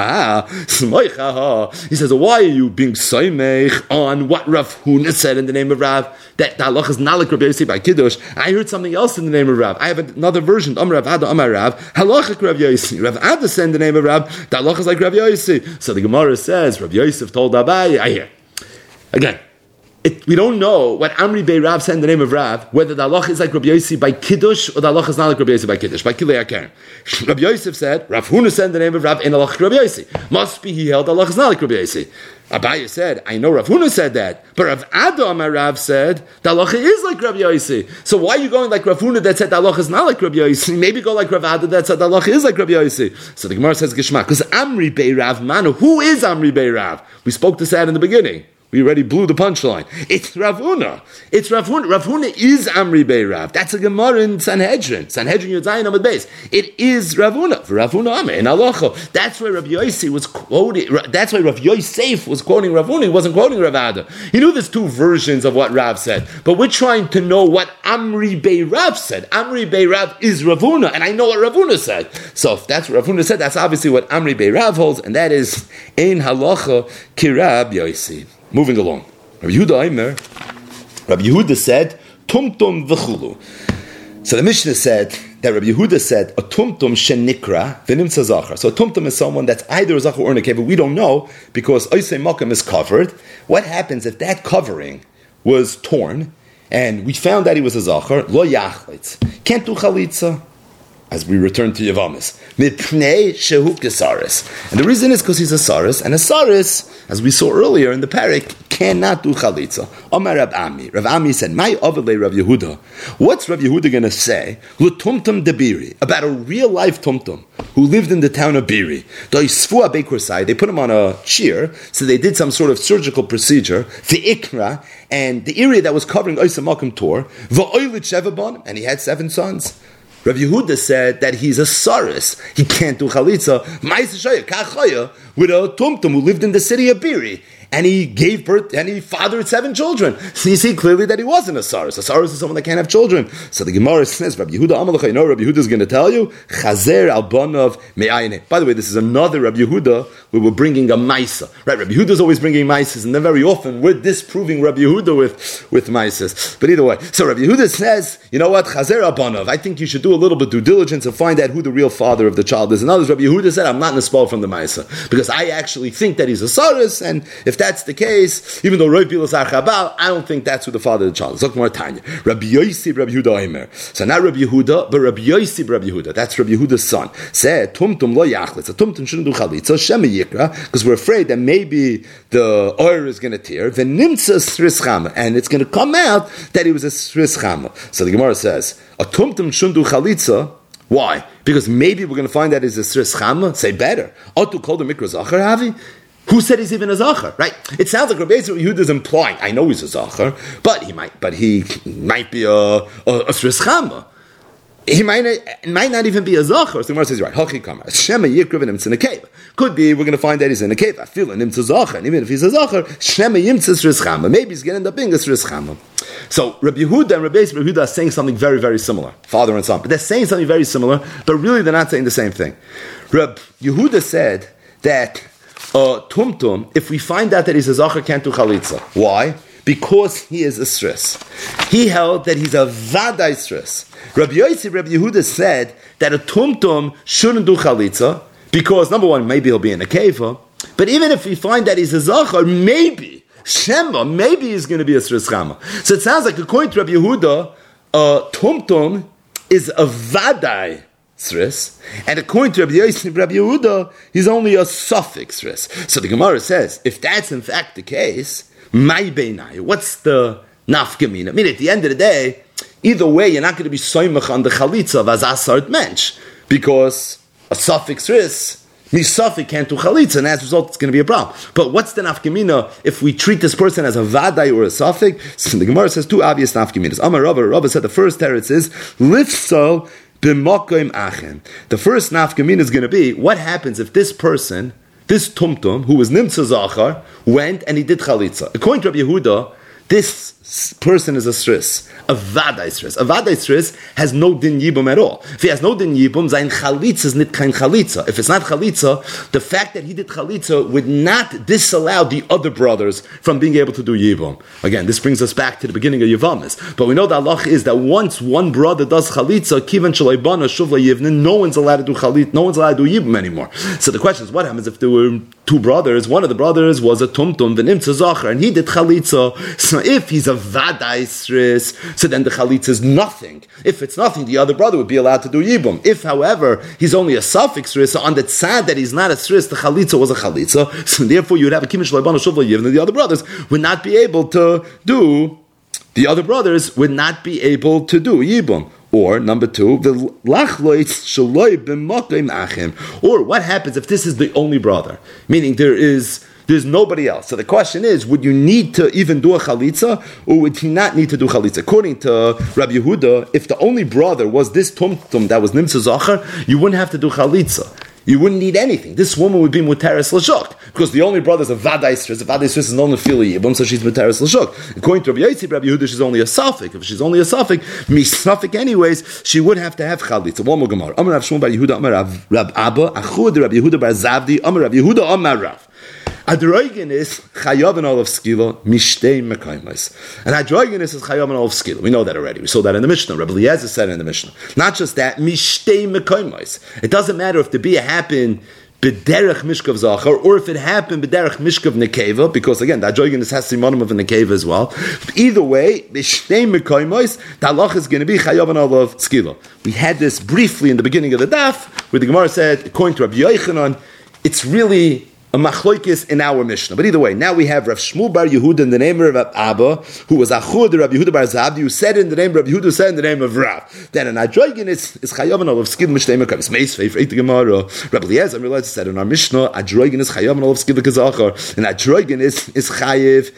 He says, why are you being soimech on what Rav Huna said in the name of Rav? That the halach is not like Rav Yosef by Kiddush. I heard something else in the name of Rav. I have another version. Amar Rav Ada, Amar Rav. Halacha Rav Yosef. Rav Ada said in the name of Rav. The halach is like Rav Yosef. So the Gemara says, Rav Yosef told Abai. I hear. Again. We don't know what Amri Bey Rav said in the name of Rav, whether the halacha is like Rabbi Yossi by Kiddush or the halacha is not like Rabbi Yossi by Kiddush, by Kilei Akerem. Rabbi Yosef said, Rav Huna said in the name of Rav, in halacha Rabbi Yossi. Must be he held the halacha is not like Rabbi Yossi. Abaya said, I know Rav Huna said that, but Rav Ada Amar Rav said, the halacha is like Rabbi Yossi. So why are you going like Rav Huna that said the halacha is not like Rabbi Yossi? Maybe go like Rav Ada that said the halacha is like Rabbi Yossi. So the Gemara says, Gishma, because Amri Bey Rav Manu, who is Amri Bey Rav? We spoke this out in the beginning. We already blew the punchline. It's Rav Huna. It's Rav Huna. Rav Huna is Amri Bey Rav. That's a Gemara in Sanhedrin. Sanhedrin Yudzayin Amud Beis. It is Rav Huna. Rav Huna Ameh in Halacha. That's where Rav Yossi was quoting. That's why Rav Yosef was quoting Rav Huna. He wasn't quoting Rav Ada. He knew there's 2 versions of what Rav said, but we're trying to know what Amri Bey Rav said. Amri Bey Rav is Rav Huna, and I know what Rav Huna said. So if that's what Rav Huna said, that's obviously what Amri Bey Rav holds, and that is Ein Halacha Kirab Yossi. Moving along. Rabbi Yehuda said, Tumtum v'chulu. So the Mishnah said that Rabbi Yehuda said, a tumtum shenikra v'nimtza zachar. So a tumtum is someone that's either a zachar or a nekeva. We don't know because oisei makam is covered. What happens if that covering was torn, and we found that he was a zachar, lo yachlitz. Can't do chalitza. As we return to Yavamis. Mipnei shehu kesaris. And the reason is because he's a saris, and a saris, as we saw earlier in the parak, cannot do chalitza. Omar Rav Ami. Rav Ami said, "My overlay Rav Yehuda." What's Rav Yehuda going to say? L'tumtum de Biri, about a real life tumtum who lived in the town of Biri. They put him on a shear, so they did some sort of surgical procedure. The ikra, and the area that was covering Oisa Makom Tor, va'oilit sheva, and he had 7 sons. Rav Yehuda said that he's a saris. He can't do chalitza. With a tumtum who lived in the city of Biri. And he gave birth, and he fathered 7 children. So you see clearly that he wasn't a saris. A saris is someone that can't have children. So the Gemara says, Rabbi Yehuda Amalach, you know Rabbi Yehuda is going to tell you, Chazer al banav me'ayne. By the way, this is another Rabbi Yehuda where we're bringing a maisa. Right, Rabbi Yehuda is always bringing maisas, and then very often we're disproving Rabbi Yehuda with maisas. But either way, so Rabbi Yehuda says, you know what, Chazer al banav, I think you should do a little bit due diligence and find out who the real father of the child is. And others, Rabbi Yehuda said, I'm not in a spell from the maisa, because I actually think that he's a saris, and if that's the case, even though Rav Bilas Archabal, I don't think that's who the father of the child is. Look more Tanya. Rabbi Yossi, Rabbi Yehuda Omer. So not Rabbi Yehuda, but Rabbi Yossi, Rabbi Yehuda. That's Rabbi Yehuda's son. Said, Tumtum lo yachlitz. A tumtum shouldn't do chalitza. Shema yikra, because we're afraid that maybe the oil is going to tear. Then nimtza sris chama, and it's going to come out that he was a sris chama. So the Gemara says, a tumtum shouldn't do chalitza. Why? Because maybe we're going to find that he's a sris chama. Say better. Otu kol the mikra zachar havi. Who said he's even a zachar? Right? It sounds like Rabbi Yehuda is implying. I know he's a zachar, but he might be a sris chama. He might not even be a zachar. So the Gemara says, right, Hachi Kamar. Shema Yikriv and Imtz in a cave. Could be, we're going to find that he's in a cave. I feel an Imtz zachar. And even if he's a zachar, Shema Yimtz sris chama. Maybe he's going to end up being a sris chama. So Rabbi Yehuda and Rabbi Yehuda are saying something very, very similar. Father and son. But they're saying something very similar, but really they're not saying the same thing. Rabbi Yehuda said that tumtum, if we find out that he's a zachar, can't do chalitza. Why? Because he is a sris. He held that he's a vadai sris. Rabbi Yossi, Rabbi Yehuda said that a tumtum shouldn't do chalitza because, number one, maybe he'll be in a keva, but even if we find that he's a zachar, maybe he's going to be a sris chama. So it sounds like, according to Rabbi Yehuda, tumtum is a vadai sris, and according to Rabbi Yossi, Rabbi Yehuda, he's only a suffix sris. So the Gemara says, if that's in fact the case, my beinai, what's the nafkamina? I mean, at the end of the day, either way, you're not going to be soymach on the chalitza of azasart mensch, because a suffix sris, misafik can't do chalitza, and as a result, it's going to be a problem. But what's the nafkamina if we treat this person as a vadai or a suffix? So the Gemara says two obvious nafkaminas. Amar Rava said the first teretz is lifsal. The first nafkamin is going to be, what happens if this person, this tumtum, who was nimtza zachar, went and he did chalitza? According to Rabbi Yehuda, this person is a sris, a vadai sris. A vadai sris has no din yibum at all. If he has no din yibum, sein chalitza is not kein chalitza. If it's not chalitza, the fact that he did chalitza would not disallow the other brothers from being able to do yibum. Again, this brings us back to the beginning of Yevamis. But we know the halach is that once one brother does chalitza, kivan shalaybana shuvla yivnin, no one's allowed to do chalitza, no one's allowed to do yibum anymore. So the question is, what happens if there were 2 brothers? One of the brothers was a tumtum, the nimtza zachar, and he did chalitza. So if he's a vadai sris, so then the chalitza is nothing. If it's nothing, the other brother would be allowed to do yibum. If, however, he's only a suffix sris, so on the tzad that he's not a sris, the chalitza was a chalitza, so therefore you would have a kimish leibana shuvla yivna, and the other brothers would not be able to do yibum. Or, number 2, or what happens if this is the only brother? Meaning there's nobody else. So the question is, would you need to even do a chalitza, or would he not need to do chalitza? According to Rabbi Yehuda, if the only brother was this tumtum that was nimtza zachar, you wouldn't have to do chalitza. You wouldn't need anything. This woman would be muteres l'shuk, because the only brother is a vadai sris. A vadai sris is only fili yibum, so she's muteres l'shuk. According to Rabbi Yossi, Rabbi Yehuda, she's only a suffix. If she's only a suffix, misafik anyways, she would have to have chalitza. One more gemara. Amar Rav Shmuel bar Yehuda, Amar Rav Abba, Achud Rabbi Yehuda bar Zavdi, Amar Rabbi Yehuda, Amar Rav. Adroigen is chayav and all of skila mishtei mekaymes. And adroigen is chayav and all of skila. We know that already. We saw that in the Mishnah. Rabbi Eliezer said it in the Mishnah. Not just that, mishtei mekaymes. It doesn't matter if the bia happened b'derech mishkav zachar, or if it happened b'derech mishkav nekeva, because again, the androgynous has simonim of a nekeva as well. Either way, b'shnei mekoymos, the halach is going to be chayav and olav skila. We had this briefly in the beginning of the daf, where the Gemara said, according to Rabbi Yochanan, it's really a machloikis in our Mishnah. But either way, now we have Rav Shmuel bar Yehuda in the name of Rav Abba, who was Achud Rabbi Yehuda bar Zabdi, who said in the name of Rabbi Yehuda, said in the name of Rav. Then an androgynous is chayav and olav skila mishnei mekoymos. Meisvei for the Gemara. Rabbi Eliezer, I'm realized, said in our Mishnah, androgynous chayav and olav skila kazachar, and androgynous is chayiv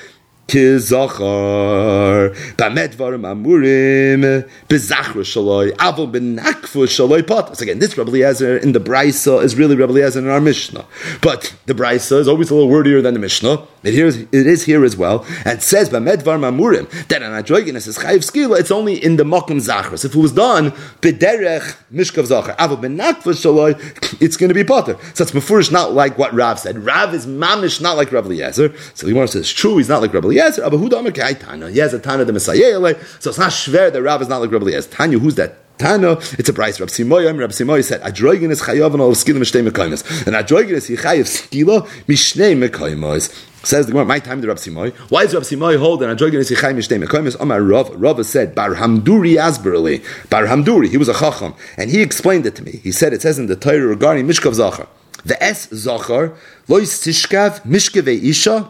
Kizachar Bamedvarim Amurim Bezachra Shaloi Avol Benakfu Shaloi Pot. So again, this Rabbi Eliezer in the Brisa is really Rabbi Eliezer in our Mishnah. But the Brisa is always a little wordier than the Mishnah. It is here as well. And it says Bamedvarim Amurim that an androgynous is Chayiv Skila, it's only in the Mokum Zachras. If it was done Bederech Mishkav Zachar Avol Benakfu Shaloi, it's going to be Potter. So it's Mefurish not like what Rav said. Rav is Mamish not like Rabbi Eliezer. So the Gemara says, true, he's not like Rabbi Eliezer. Abba Huda Amar Kai Tana. He has a Tana the Messiah, so it's not shver that Rav is not like Rabbi Eliezer. Tanya, who's that? Tana, it's a price. Rabbi Simoy said, Adroigenes chayav and olav skila mishnei mekoymos. And Adroigenes he chayav skila mishnei mekoymos. Says the Gemara, my time to Rabbi Simoy. Why is Rabbi Simoy hold and Adroigenes he chayav mishnei mekoymos? Amar Rav said, Bar Hamduri Asberli. Bar Hamduri, he was a chacham, and he explained it to me. He said, it says in the Torah regarding Mishkav Zachar, the es Zachar lois tishkav mishkevei isha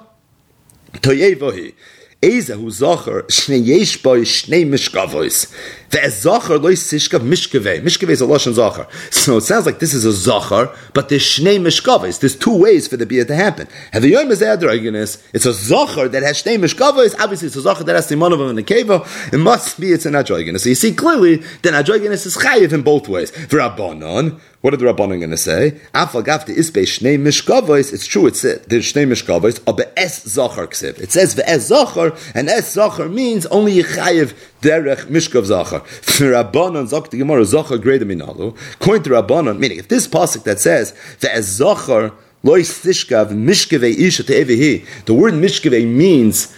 toyevohi. Ezehu Zachar Shnei Yesh Boy Shnei Mishkavois. Ve'ez Zachar Lo Yisishkav Mishkavei. Mishkavei is a Lashon Zachar. So it sounds like this is a Zachar, but there's Shnei Mishkavois. There's two ways for the bia to happen. Have the Yom is Adroginus. It's a Zachar that has Shnei Mishkavois. Obviously, it's a Zachar that has Simonov in the Keva. It must be it's an Adroginus. So you see clearly that Adroginus is Chayiv in both ways. V'Rabbanon. What are the Rabbanon going to say? Afagafti isbe Shnei Mishkavois. It's true. It's there's Shnei Mishkavois. But es Zachar ksiv. It says ve'es Zachar, and es Zachar means only Chayiv derech Mishkav Zachar. Rabbanon zok the Gemara Zachar greater minalu. According to Rabbanon, meaning if this pasuk that says ve'es Zachar lois tishkav mishkavei isha te'evihi, the word mishkavei means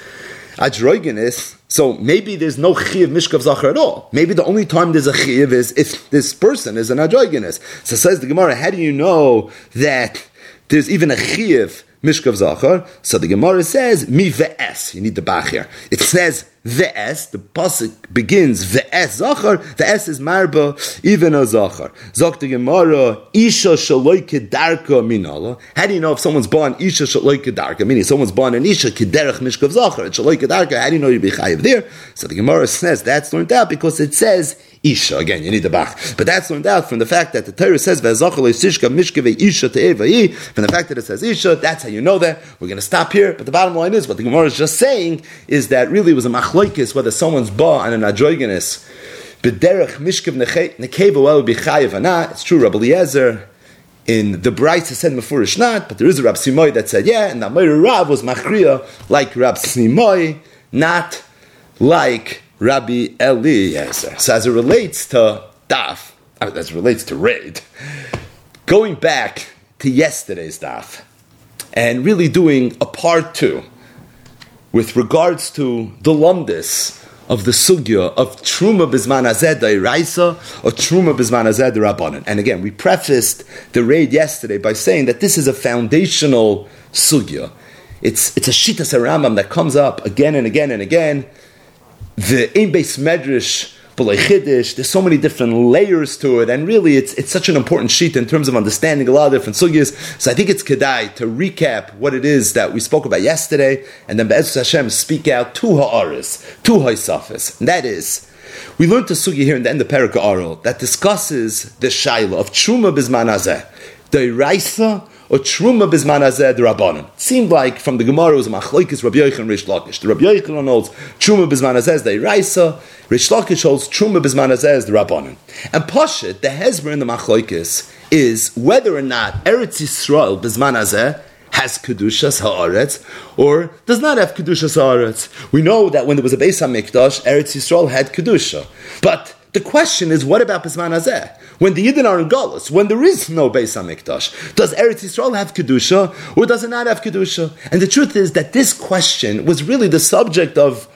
adrogenes. So maybe there's no chiv mishkav zachar at all. Maybe the only time there's a chiv is if this person is an androgynous. So says the Gemara, how do you know that there's even a chiv mishkav zachar? So the Gemara says mi ve'es. You need the bach here. It says ve'es. The pasuk begins ve'es zachar. Ve'es is marba even a zachar. Zok the Gemara isha shaloi kedarka minala. How do you know if someone's born isha shaloi kedarka? Meaning someone's born an isha kederech mishkav zachar. It's shaloi kedarka. How do you know you'll be chayiv there? So the Gemara says that's learned out because it says isha. Again, you need the bach. But that's learned out from the fact that the Torah says ve'zachar le'sishka mishkavei isha te'evayi. From the fact that it says isha, that's how you know that. We're going to stop here. But the bottom line is what the Gemara is just saying is that really it was a machloikis whether someone's ba and an androgynous b'derech mishkav nekeva will be chayiv or not. It's true. Rabbi Eliezer in the Brisa said mefurish not, but there is a Rabbi Simoy that said yeah, and the Amir Rav was machriya like Rabbi Simoy, not like Rabbi Eliezer. So as it relates to daf, as it relates to raid, going back to yesterday's daf and really doing a part 2 with regards to the lumdis of the sugya of Truma Bizman Hazeh D'Oraisa or Truma Bizman Hazeh D'Rabbanan. And again, we prefaced the raid yesterday by saying that this is a foundational sugya. It's a Shitas HaRambam that comes up again and again and again. The Ein Beis Medrash, B'lei Chiddush, there's so many different layers to it, and really it's such an important sheet in terms of understanding a lot of different sugyas. So I think it's kedai to recap what it is that we spoke about yesterday, and then Be'ezus Hashem speak out two ha'aris, two ha'isafis. And that is, we learned the sugya here in the end of Perek Ha'aral that discusses the shaila of Truma Bizman Hazeh, D'Oraisa, or Truma Bizman Hazeh D'Rabbanan. It seemed like from the Gemara it was a machlokes Rabbi Yochanan Rish Lakish. The Rabbi Yochanan holds Truma Bizman Hazeh D'Oraisa, Rish Lakish holds Truma Bizman Hazeh D'Rabbanan. And Pashit, the hezber in the machlokes, is whether or not Eretz Yisrael Bizman Hazeh has Kedushas Haaretz or does not have Kedushas Haaretz. We know that when there was a Beis HaMikdash, Eretz Yisrael had Kedusha. But the question is, what about Bizman Hazeh? When the Yidden are in Galus, when there is no Beis HaMikdash, does Eretz Yisrael have Kedusha or does it not have Kedusha? And the truth is that this question was really the subject of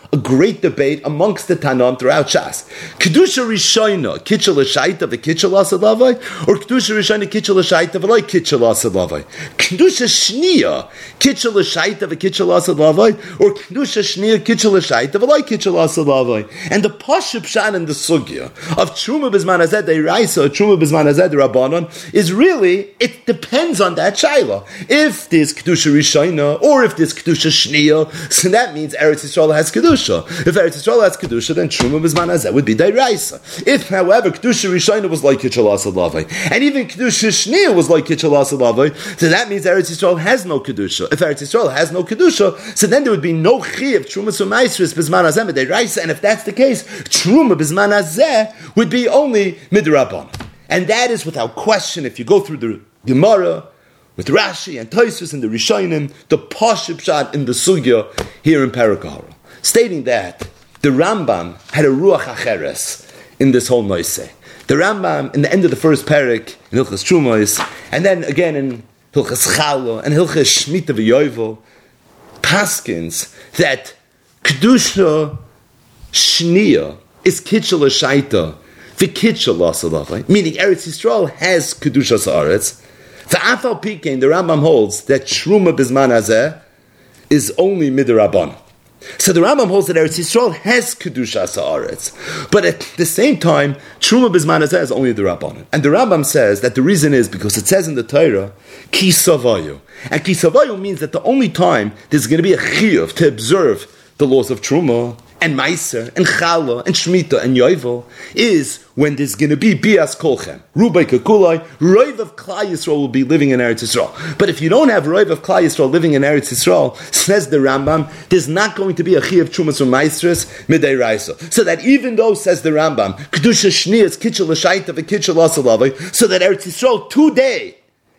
a great debate amongst the Tanam throughout Shas. Kedusha Rishayna, Kitchel L'Shaita v'Kitchel Asalavai, or Kedusha Rishayna, Kitchel L'Shaita v'Loi Kitchel Asalavai. Kedusha Shniya, Kitchel L'Shaita v'Kitchel Asalavai, or Kedusha Shniya, Kitchel L'Shaita v'Loi Kitchel Asalavai. And the Pashup Shan and the Sugya of Truma B'Zman Hazeh Deiraisa, Truma B'Zman Hazeh Rabbanon, is really, it depends on that Shaila. If there's Kedusha Rishayna, or if there's Kedusha Shniya, so that means Eretz Yisrael has Kedusha. If Eretz Yisrael has Kedusha, then Truma B'Zman Hazeh would be Deiraisa. If, however, Kedusha Rishayna was like Kitchel Asalavai, and even Kedusha Shniya was like Kitchel Asalavai, so that means Eretz Yisrael has no Kedusha. If Eretz Yisrael has no Kedusha, so then there would be no Chiv, Truma Sumaisris B'Zman Hazeh Deiraisa, and if that's the case, Truma B'Zman Hazeh would be only Midrabban. And that is without question, if you go through the Gemara, with Rashi and Tosfos and the Rishonim, the Pashup Shad in the Sugya here in Parakahara, stating that the Rambam had a Ruach Acheres in this whole Noiseh. The Rambam, in the end of the first parak, in Hilchas Trumos, and then again in Hilchas Chala and Hilchas Shmita v'Yovel, paskins that Kedusha Shniya is Kitchel L'Shaita v'Kitchel Asalavai, meaning Eretz Yisrael has Kedusha Sa'aretz. V'afal Pikein, the Rambam holds that Truma B'Zman Hazeh is only Midrabban. So the Rambam holds that Eretz Yisrael has Kedusha Sa'aretz, but at the same time, Truma B'Zman Hazeh is only the Rabbanon. And the Rambam says that the reason is because it says in the Torah, Ki Savayu. And Ki Savayu means that the only time there's going to be a chiyuv to observe the laws of Truma, and Meiser, and Chala, and Shemitah, and Yovel, is when there's going to be Bias Kolchem. Rubai Kakulai, Roiv of Klai Yisrael will be living in Eretz Yisrael. But if you don't have Roiv of Klai Yisrael living in Eretz Yisrael, says the Rambam, there's not going to be a Chi of Trumas or Meisters, Midei Raisa. So that even though, says the Rambam, Kedusha Shni is Kitchel L'Shaita v'Kitchel Asalavai, so that Eretz Yisrael today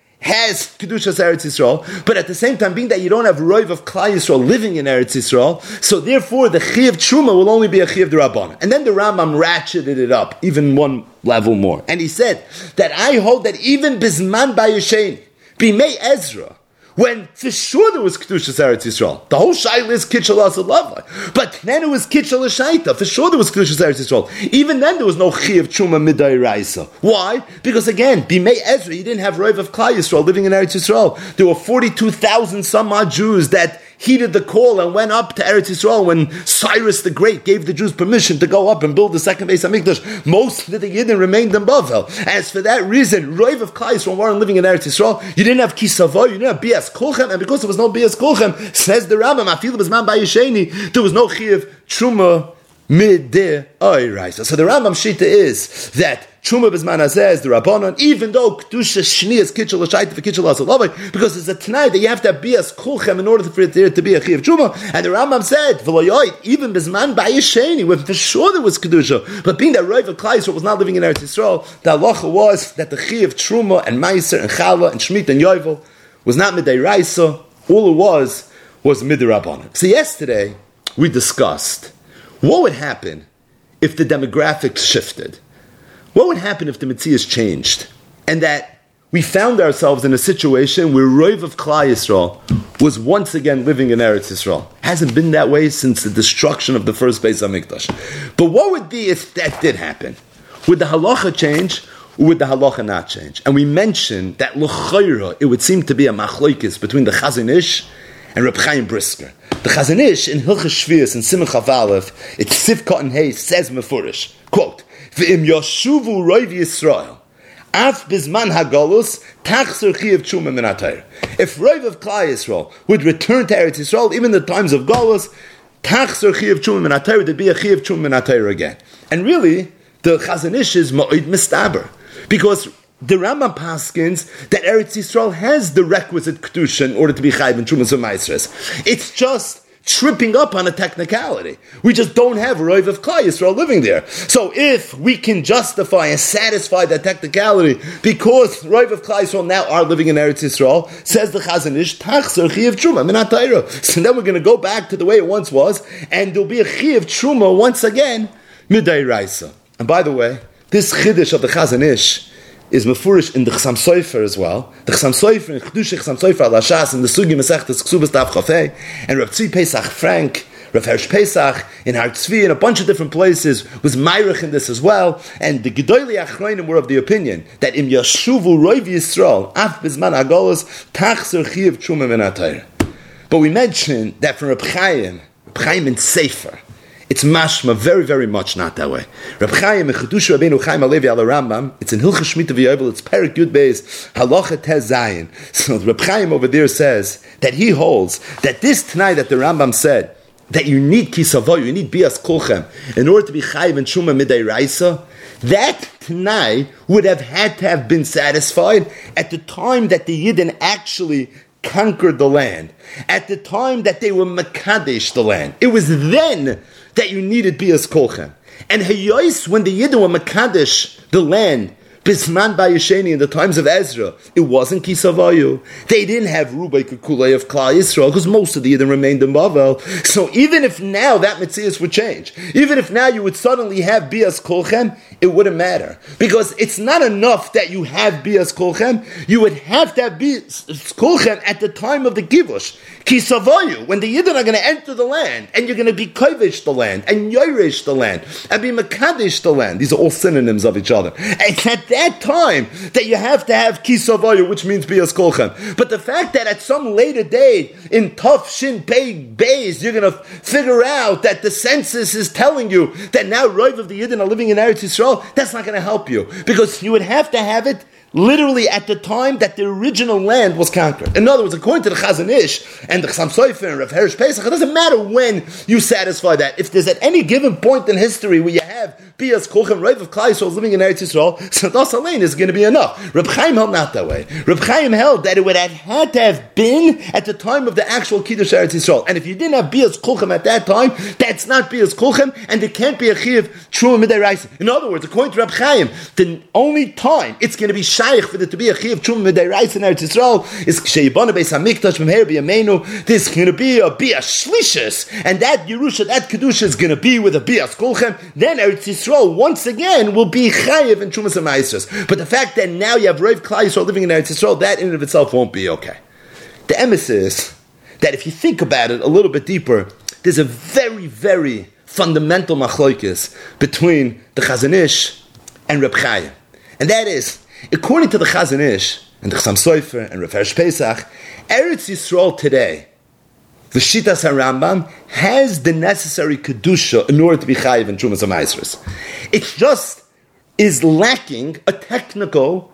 has Kedushas Eretz Yisrael, but at the same time, being that you don't have Roiv of Klai Yisrael living in Eretz Yisrael, so therefore the Chi of Truma will only be a Chi of the Rabbanan. And then the Rambam ratcheted it up even one level more. And he said that I hold that even Bizman Bayeshen, Bimei Ezra, when for sure there was Kedushas Eretz Yisrael, the whole Shaila is Kitchel Asalavai, but then it was Kitchel L'Shaita, for sure there was Kedushas Eretz Yisrael. Even then there was no Chi of Truma Midai Raisa. Why? Because again, Bimei Ezra, you didn't have Roiv of Klai Yisrael living in Eretz Yisrael. There were 42,000 some odd Jews that heeded the call and went up to Eretz Yisrael when Cyrus the Great gave the Jews permission to go up and build the second Beis HaMikdash. Most of the Yidden remained in Bavel. As for that reason, Roiv of Klai Yisrael weren't living in Eretz Yisrael. You didn't have Kisavo, you didn't have Bias Kolchem, and because there was no Bias Kolchem, says the Rambam, Afilu B'Zman Bayesheni, there was no Chiyuv Truma Mideh Oiraisa. So the Rambam Shita is that Truma B'Zman Hazeh is the Rabbanon, even though Kedusha Shni is Kitchel L'Shaita v'Kitchel Asalavai, because it's a Tanai that you have to have Bias Kulchem in order for it to be a Chi of Truma. And the Rambam said, V'loyoid, even B'Zman Bayesheni, when for sure there was Kedusha, but being that Roiv of Klai Yisrael was not living in Eretz Yisrael, the halacha was that the Chi of Truma and Meiser and Chala and Shemitah and Yovel was not Midei Raisa. All it was Midei Rabbanon. So yesterday we discussed what would happen if the demographics shifted. What would happen if the Metzias changed? And that we found ourselves in a situation where Roiv of Klai Yisrael was once again living in Eretz Yisrael. Hasn't been that way since the destruction of the first Beis HaMikdash. But what would be if that did happen? Would the halacha change, or would the halacha not change? And we mentioned that l'chayra, it would seem to be a machlokes between the Chazon Ish and Reb Chaim Brisker. The Chazon Ish in Hilchas Shvius in Simon Chav Aleph, it's Sivkot and Hay, says mefurish, quote, V'im yoshuvu Roiv Yisrael, af bizman hagolus, tachzer chiyuv truma min hatayr. If Roiv of Klai Yisrael would return to Eretz Yisrael, even in the times of Golus, tachzer chiyuv truma min hatayr, there'd be a chiyuv truma min hatayr again. And really, the Chazon Ish is ma'od mistaber, because the Rambam paskins that Eretz Yisrael has the requisite kedusha in order to be chayv in trumas and maasros. It's just tripping up on a technicality. We just don't have Roiv of Klai Yisrael living there. So if we can justify and satisfy that technicality because Roiv of Klai Yisrael now are living in Eretz Yisrael, says the Chazon Ish, Tachzer Chi of Truma min hatayra. So then we're going to go back to the way it once was, and there'll be a Chi of Truma once again midei Raisa. And by the way, this Chiddush of the Chazon Ish is mefurish in the Chassam Sofer as well. The Chassam Sofer, in Chedush Chassam Sofer al Hashas, in the Sugi Masechtas Ksubas Tav Chafei, and Reb Tzvi Pesach Frank Rav Hersh Pesach in Har Tzvi, in a bunch of different places, was Meirich in this as well. And the Gedolei Achronim were of the opinion that Im Yashuvu Roiv Yisrael Af Bizman Agolos Tachzer Chiyuv Truma Min HaTorah. But we mentioned that from Reb Chaim in Sefer, it's mashma very, very much not that way. Reb Chaim, Chedusha Rabbeinu Chaim Alevi al Rambam, it's in Hilchos Shmita V'Yovel, it's Perek Yud Beis, Halacha Tez Zayin. So Reb Chaim over there says that he holds that this tonight that the Rambam said, that you need kisavoyu, you need bias kolchem, in order to be chayiv and shuma midei raisa, that tonight would have had to have been satisfied at the time that the Yidden actually conquered the land, at the time that they were makadesh the land. It was then that you needed bias kolchem. And hayos, when the Yidden were makadesh the land, Bisman Bayesheni in the times of Ezra, it wasn't Kisavayu. They didn't have Rubai Kukulei of Klal Yisrael because most of the Yidden remained in Bavel. So even if now that Metzias would change, even if now you would suddenly have Bias Kolchem, it wouldn't matter. Because it's not enough that you have Bias Kolchem, you would have to have Bias Kolchem at the time of the Givush. Kisavayu, when the Yidden are going to enter the land, and you're going to be Kovish the land, and Yoresh the land, and be Makadish the land. These are all synonyms of each other. It's at that time that you have to have Kisavayu, which means Bias Kolchem. But the fact that at some later date, in Tov Shin Pei Beis, you're going to figure out that the census is telling you that now Roiv of the Yidden are living in Eretz Yisrael, that's not going to help you. Because you would have to have it literally at the time that the original land was conquered. In other words, according to the Chazon Ish and the Chassam Sofer and Rav Hersh Pesach, it doesn't matter when you satisfy that. If there's at any given point in history where you have Bias Kolchem, Rav of Klal Yisrael living in Eretz Yisrael, so Das Alain is going to be enough. Reb Chaim held not that way. Reb Chaim held that it would have had to have been at the time of the actual Kiddush Eretz Yisrael. And if you didn't have Bias Kolchem at that time, that's not Bias Kolchem, and there can't be a Chiyuv Truma Midei Raisa. In other words, according to Reb Chaim, the only time it's going to be shaykh for there to be a Chiyuv Truma Midei Raisa in Eretz Yisrael is Sheyibana Beis HaMikdash Memher B'Yameinu. This is going to be a Shlishis, and that Yerusha, that Kedusha is going to be with a Bias Kolchem. Then Eretz Yisrael once again will be chayiv and Trumas HaMaasros. But the fact that now you have Rav Klal Yisrael living in Eretz Yisrael, that in and of itself won't be okay. The emes is that if you think about it a little bit deeper, there's a very, very fundamental machlokes between the Chazon Ish and Reb Chaim. And that is, according to the Chazon Ish and the Chassam Sofer and Rav Hersh Pesach, Eretz Yisrael today, the Shitas HaRambam, has the necessary Kedusha in order to be Chayiv and Trumas HaMaasros. It just is lacking a technical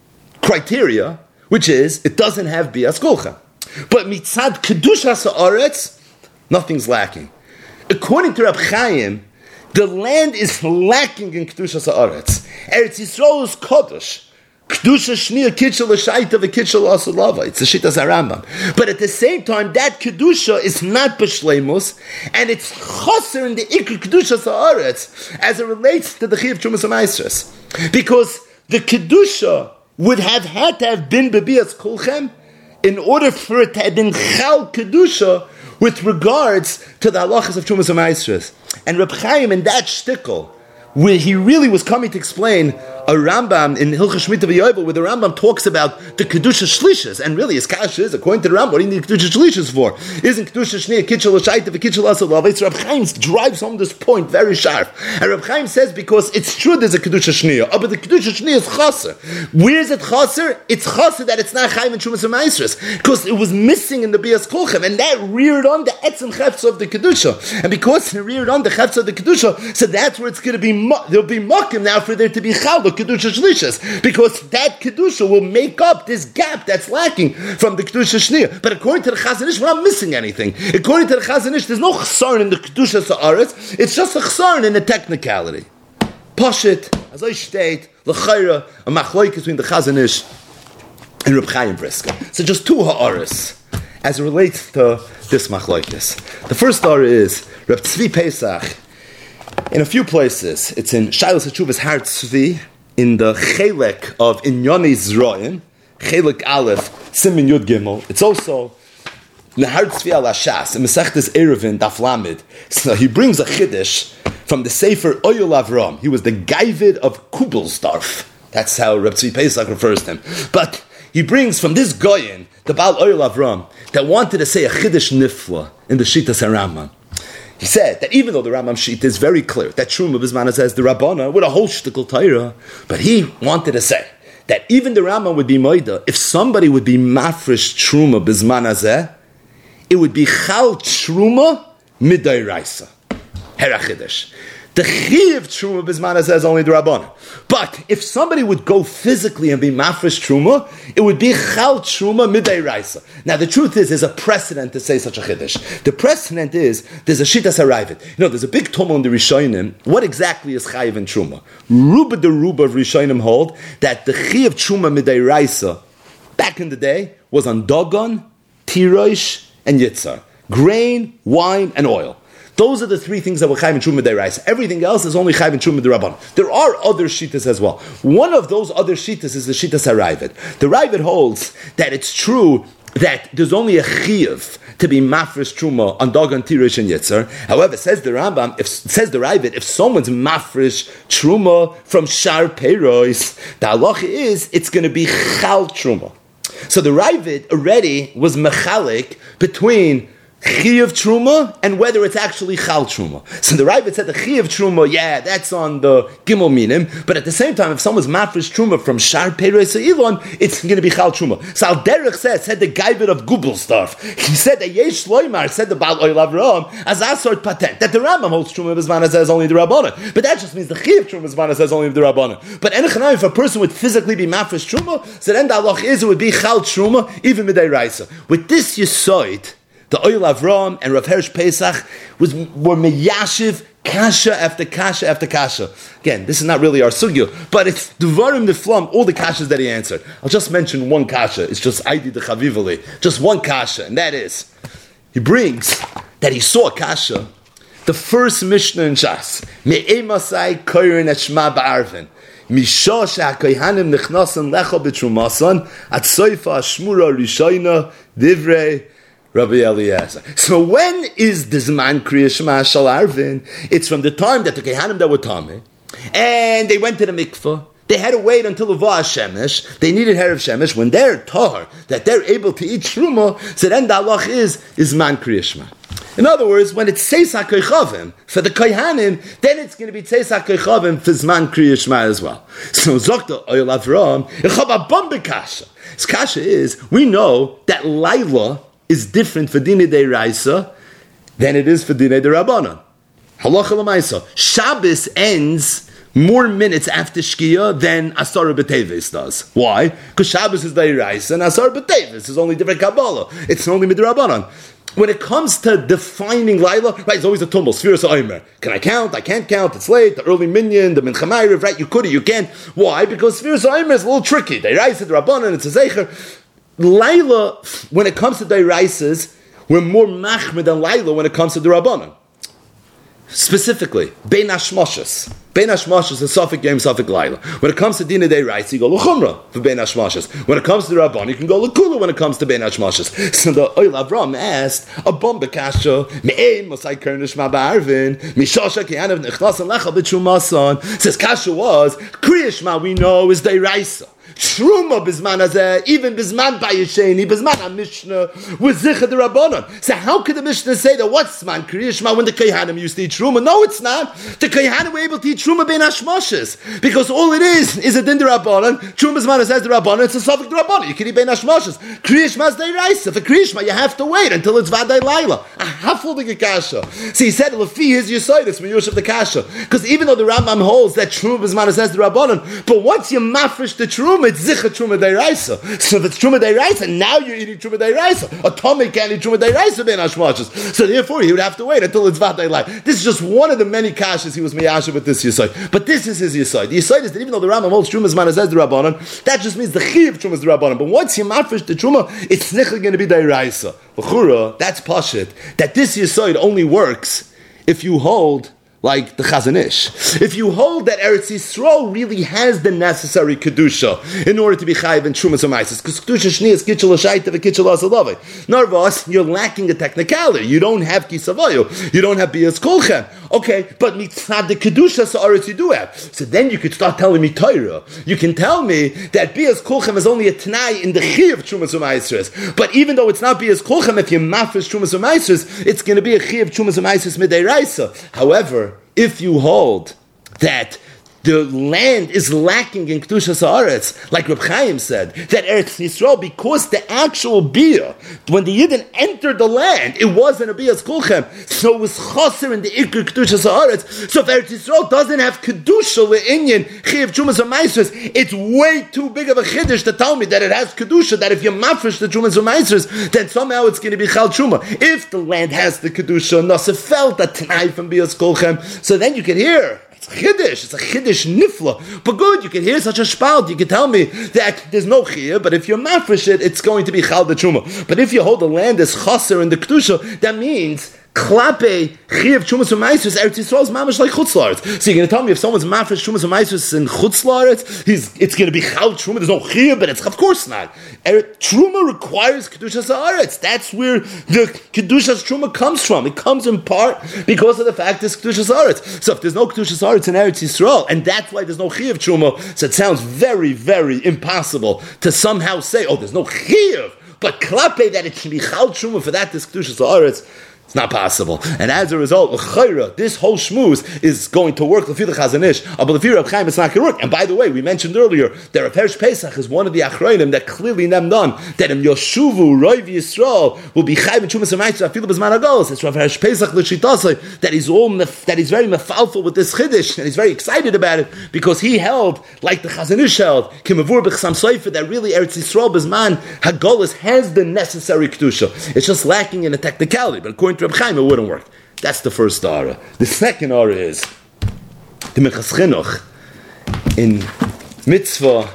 criteria, which is, it doesn't have Bias Kolchem. But Mitzad Kedushas HaOretz, nothing's lacking. According to Reb Chaim, the land is lacking in Kedushas HaOretz. Eretz Yisrael is Kodesh. Kedusha Shnia Kitchel L'Shaita V'Kitchel L'Asulava. It's the Shitas HaRambam. But at the same time, that Kedusha is not B'Shleimus, and it's Chaser in the Ikr Kedusha Sa'aretz, as it relates to the Chiyuv Trumas HaMaasros. Because the Kedusha would have had to have been B'Bias Kolchem in order for it to have been Chal Kedusha with regards to the halachas of Trumas HaMaasros. And Reb Chaim in that shtickle, where he really was coming to explain a Rambam in Hilchos Shmita V'Yovel, where the Rambam talks about the Kedusha Shlishas, and really his kasha is, according to the Rambam, what do you need Kedusha Shlishas for? Isn't Kedusha Shnia Kitchel L'Shaita V'Kitchel L'Asulava? Reb Chaim drives home this point very sharp. And Reb Chaim says, because it's true there's a Kedusha Shnia, but the Kedusha Shnia is Chaser. Where is it Chaser? It's Chaser that it's not Chaim and Trumas HaMaasros, because it was missing in the Bias Kolchem, and that reared on the Etzem Chefza of the Kedusha. And because it reared on the Chefza of the Kedusha, so that's where it's going to be, there'll be Mokim now for there to be Chal, Kedusha Shlishas, because that Kedusha will make up this gap that's lacking from the Kedusha Shnia. But according to the Chazon Ish, we're not missing anything. According to the Chazon Ish, there's no chsaron in the Kedusha Sa'aretz, it's just a chsaron in the technicality. Pashit, as I state, l'chayra, a machlokes between the Chazon Ish and Reb Chaim Brisker. So just two ha'aris as it relates to this machlokes. The first ha'ara is Reb Tzvi Pesach. In a few places, it's in Shailos HaTshuvas Har Tzvi, in the Chelek of Inyonei Zroim, Chelek Aleph, Simin Yud Gimel. It's also in Har Tzvi Al Hashas, in Masechtes Eruvin, Daf Lamed. So he brings a Chiddush from the Sefer Oyel Avram. He was the Gaivid of Kubelsdorf. That's how Reb Tzvi Pesach refers to him. But he brings from this Goyen, the Baal Oyel Avram, that wanted to say a Chiddush Nifla in the Shitas HaRambam. He said that even though the Rambam Shita is very clear that Truma Bisman says the Rabbana with a whole shtickle Torah, but he wanted to say that even the Rambam would be Moida, if somebody would be Mafresh Truma Bisman Azeh, it would be Chal Truma Midai Raisa. Herachidesh. The Chiv Truma Bisman Azeh is only the Rabbana. But if somebody would go physically and be Mafresh Truma, it would be Chal Truma Midai Raisa. Now the truth is, there's a precedent to say such a Chiddush. The precedent is, there's a Shittas Harayvit. There's a big tumult in the Rishonim. What exactly is Chayiv and Truma? Ruba de Ruba of Rishonim hold that the Chiv Truma Midai Raisa, back in the day, was on Dogon, Tirosh, and Yitzhar. Grain, wine, and oil. Those are the three things that were Chayv and Truma D'Oraisa. Everything else is only Chayv and Truma D'Rabbanan. There are other Shitas as well. One of those other Shitas is the Shitas HaRayved. The Rayved holds that it's true that there's only a Chiyuv to be Mafresh Truma on Dogon, Tirosh, and Yitzhar. However, says the Rambam, says the Rayved, if someone's Mafresh Truma from Shar Peiros, the halacha is it's going to be Chal Truma. So the Rayved already was mechalik between Chiyuv Truma and whether it's actually Chal Truma. So the Rayved said the Chiyuv Truma, that's on the Gimel Minim, but at the same time, if someone's Mafresh Truma from Shar Peiros Ilon, it's going to be Chal Truma. So Al Derech said the Gaivet of Gubelsdorf, he said that Yesh Loimar said the Baal Oil Avram as a sort patent, that the Rambam holds Truma Bismana says only the Rabbanan. But that just means the Chiyuv Truma Bismana says only the Rabbanan. But Enechanayim, if a person would physically be Mafresh Truma, so then the halach is it would be Chal Truma, even Midei Raisa. With this Yisoid, the Oil Avram and Rav Hersh Pesach were meyashiv kasha after kasha after kasha. Again, this is not really our sugya, but it's Dvarim Niflam, all the kashas that he answered. I'll just mention one kasha. It's just Aidi de Chavivali. Just one kasha, and that is, he brings that he saw a kasha, the first Mishnah in Shas, Me'emasai koirin et shma ba'arvin. Misha she'hakoyhanim nechnasan lecha b'trumasan at soifa shmura rishayna divrei Rabbi Eliezer. So when is the Zman Kriya Shema Shal Arvin? It's from the time that the Kehanim that were Tameh, and they went to the mikveh. They had to wait until the Vah Shemesh. They needed Herav Shemesh. When they're Tahar, that they're able to eat Truma, so then the halach is Zman Kriya Shema. In other words, when it's Tzeis HaKoychavim for the Kohanim, then it's going to be Tzeis HaKoychavim for Zman Kriya Shema as well. So Zokta Oyel Avram, Echab Abam Bekasha. His kasha is, we know that Laila is different for Dinei D'Oraisa than it is for Dinei D'Rabbanan. Halacha l'maisa. Shabbos ends more minutes after Shkia than Asar B'Teves does. Why? Because Shabbos is D'Oraisa and Asar B'Teves is only different Kabbalah. It's only Midrabbanan. When it comes to defining Laila, right, it's always a tumble. Sfiras Omer. Can I count? I can't count. It's late. The early minyan, the Mincha Ma'ariv, right? You could or you can't. Why? Because Sfiras Omer is a little tricky. D'Oraisa, D'Rabbanan, it's a Zecher. Laila, when it comes to D'Oraisas, we're more machmir than Laila when it comes to the Rabbanan. Specifically, Bein Hashmoshes. Bein Hashmoshes is Safek Yom, Safek Laila. When it comes to Dinei D'Oraisa, you go L'chumra for Bein Hashmoshes. When it comes to the Rabban, you can go L'kula when it comes to Bein Hashmoshes. So the Oil Avram asked, a bomba kasha, Me'ein Mosai Kernish Ma Ba'arvin, Mishosha Ke'anav Nechnasan Lecha B'Trumasan. Says kasha was, Kriyashma we know is D'Oraisa. Truma Bisman Azeh, even Bisman Bayesheni, Bisman HaMishnah, with Zichah the Rabbanon. So how could the Mishnah say that what's man Kriyashma when the Kohanim used to eat Truma? No, it's not. The Kohanim were able to eat Truma Bein Hashmoshes. Because all it is a din the Rabbanon. Truma Bisman Azeh the Rabbanon, it's a Safek the Rabbanon. You can eat Bein Hashmoshes. Kriyashma is D'Oraisa. For Kriyashma, you have to wait until it's Vaday Laila. A haful the Kasha. So he said, Lefi is Yesodis, Miyush the Kasha. Because even though the Rambam holds that Truma Bisman Azeh the Rabbanon, but once you mafresh the Truma, it's Zicha Truma D'Oraisa. So if it's Truma D'Oraisa, now you're eating Truma D'Oraisa. A Tomei can't eat Truma D'Oraisa Bein Hashmoshes. So therefore, he would have to wait until it's Vaday Lai. This is just one of the many kashas he was miyasha with this Yesod. But this is his Yesod. The Yesod is that even though the Rambam holds Truma Zman Azeh the Rabbanon, that just means the Chiv Truma is the Rabbanon. But once you mafresh the Truma, it's nichel going to be D'Oraisa. L'chura, that's pashit. That this Yesod only works if you hold like the Chazon Ish. If you hold that Eretz Yisrael really has the necessary Kedusha in order to be Chayiv and Trumas Amaisis, because Kedusha Shni is Kitchel Hashaita v'Kitchel Asalavai. Narvas, you're lacking a technicality. You don't have Kisavayu. You don't have Bias Kolchem. Okay, but mitzad the kedusha sa'aretz you do have. So then you could start telling me Torah. You can tell me that bias kulchem is only a t'nai in the chi of Trumas U'Maisros. But even though it's not bias kulchem, if you mafresh Trumas U'Maisros, it's going to be a chi of Trumas U'Maisros mid'iraisa. However, if you hold that the land is lacking in Kedushas Haaretz, like Reb Chaim said, that Eretz Yisrael, because the actual Bia, when the Yidden entered the land, it wasn't a Bias Kulchem, so it was Chaser in the Iker Kedushas Haaretz. So if Eretz Yisrael doesn't have Kedusha le'inyan Chiyav Trumas U'Maisros, it's way too big of a Chiddush to tell me that it has Kedusha, that if you mafresh the Trumas U'Maisros, then somehow it's going to be Chal Truma. If the land has the Kedusha, Nasa felt a Tanai from Bias Kulchem, so then you can hear, it's a chiddush nifla. But good, you can hear such a spalt. You can tell me that there's no chiyah, but if you're mafresh it, it's going to be chal the truma. But if you hold the land as chaser in the kedusha, that means klape chiyah trumas u'maisros Eretz Yisrael is mamash like chutz la'aretz. So you're going to tell me if someone's mafresh trumas u'maisros in chutz la'aretz, it's going to be chal truma. There's no chiyah, but it's of course not. Truma requires kedushas haaretz. That's where the kedushas truma comes from. It comes in part because of the fact there's kedushas haaretz. So if there's no kedushas haaretz in Eretz Yisrael, and that's why there's no chiyuv truma, so it sounds very, very impossible to somehow say, oh, there's no chiyuv, but klape that it should be chal truma for that there's kedushas haaretz. It's not possible. And as a result, this whole shmooze is going to work. But l'fir Reb Chaim, it's not going to work. And by the way, we mentioned earlier that Rav Hersh Pesach is one of the achronim that clearly nem done that in Yoshuvu, Roiv Yisrael, will be chayv and chumas amaytz afilu b'zman hagolus. It's Rav Hersh Pesach l'shitase that he's very mefalful with this chiddush and he's very excited about it because he held, like the Chazon Ish held, kimavur b'chsam soifer, that really Eretz Yisrael b'zman hagolus has the necessary kedusha. It's just lacking in a technicality. But according to Reb Chaim, it wouldn't work. That's the first aura. The second aura is the Minchas Chinuch in Mitzvah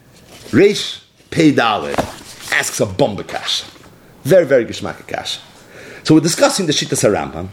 Reish Pei Dalet asks a bomba kasha. Very, very geschmack kasha. So we're discussing the Shittas HaRambam,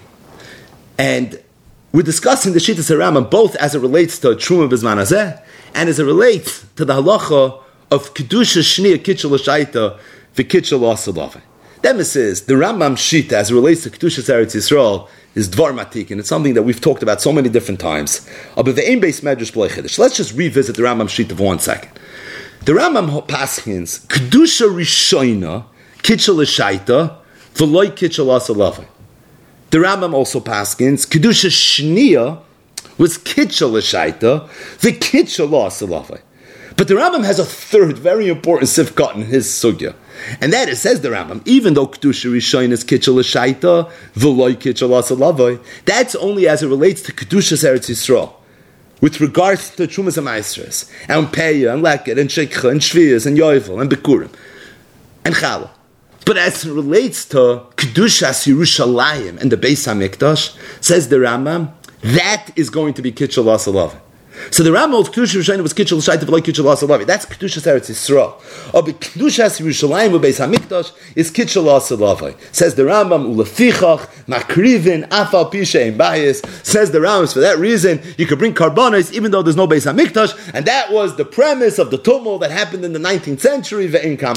and we're discussing the Shittas HaRambam both as it relates to Truma B'zman Hazeh and as it relates to the halacha of Kedusha Shniya Kitchel L'Shaita V'Kitchel L'Asalaveh. Then it says, the Rambam Shita, as it relates to Kedushas Eretz Yisrael, is Dvar Matik, and it's something that we've talked about so many different times. But the Ein Beis Medrash B'lei Chiddush. Let's just revisit the Rambam Shita for 1 second. The Rambam paskins, Kedusha Rishoina, Kitchel L'Shaita, V'loi Kitchel L'Asalaveh. The Rambam also paskins, Kedusha Shniya was Kitchel L'Shaita, V'Kitchel L'Asalaveh. But the Rambam has a third very important sifkat in his sugya. And that it says the Rambam, even though Kedusha Rishon is Kitchel L'Shaita, V'loi Kitchel L'Asalaveh, that's only as it relates to Kedushas Eretz Yisrael. With regards to Trumas HaMaisros, and Peya, and Leket, and Shekha, and Shvias, and Yovel, and Bikurim, and Chala. But as it relates to Kedushas Yerushalayim and the Beis HaMikdash, says the Rambam, that is going to be Kitchel L'Asalaveh. So the Rambam of Kedusha Yerushalayim was Kitchel L'Shaita v'lo Kitchel L'Asalaveh. That's Kedushas Eretz Yisrael. But Kedushas Yerushalayim v'Beis HaMikdash is Kitchel L'Asalaveh. Says the Rambam, Ulefichach Makrivin Afal Pisha Ein Bayis. Says the Rambam, for that reason you could bring karbanos even though there's no Beis HaMikdash, and that was the premise of the tumult that happened in the 19th century. But the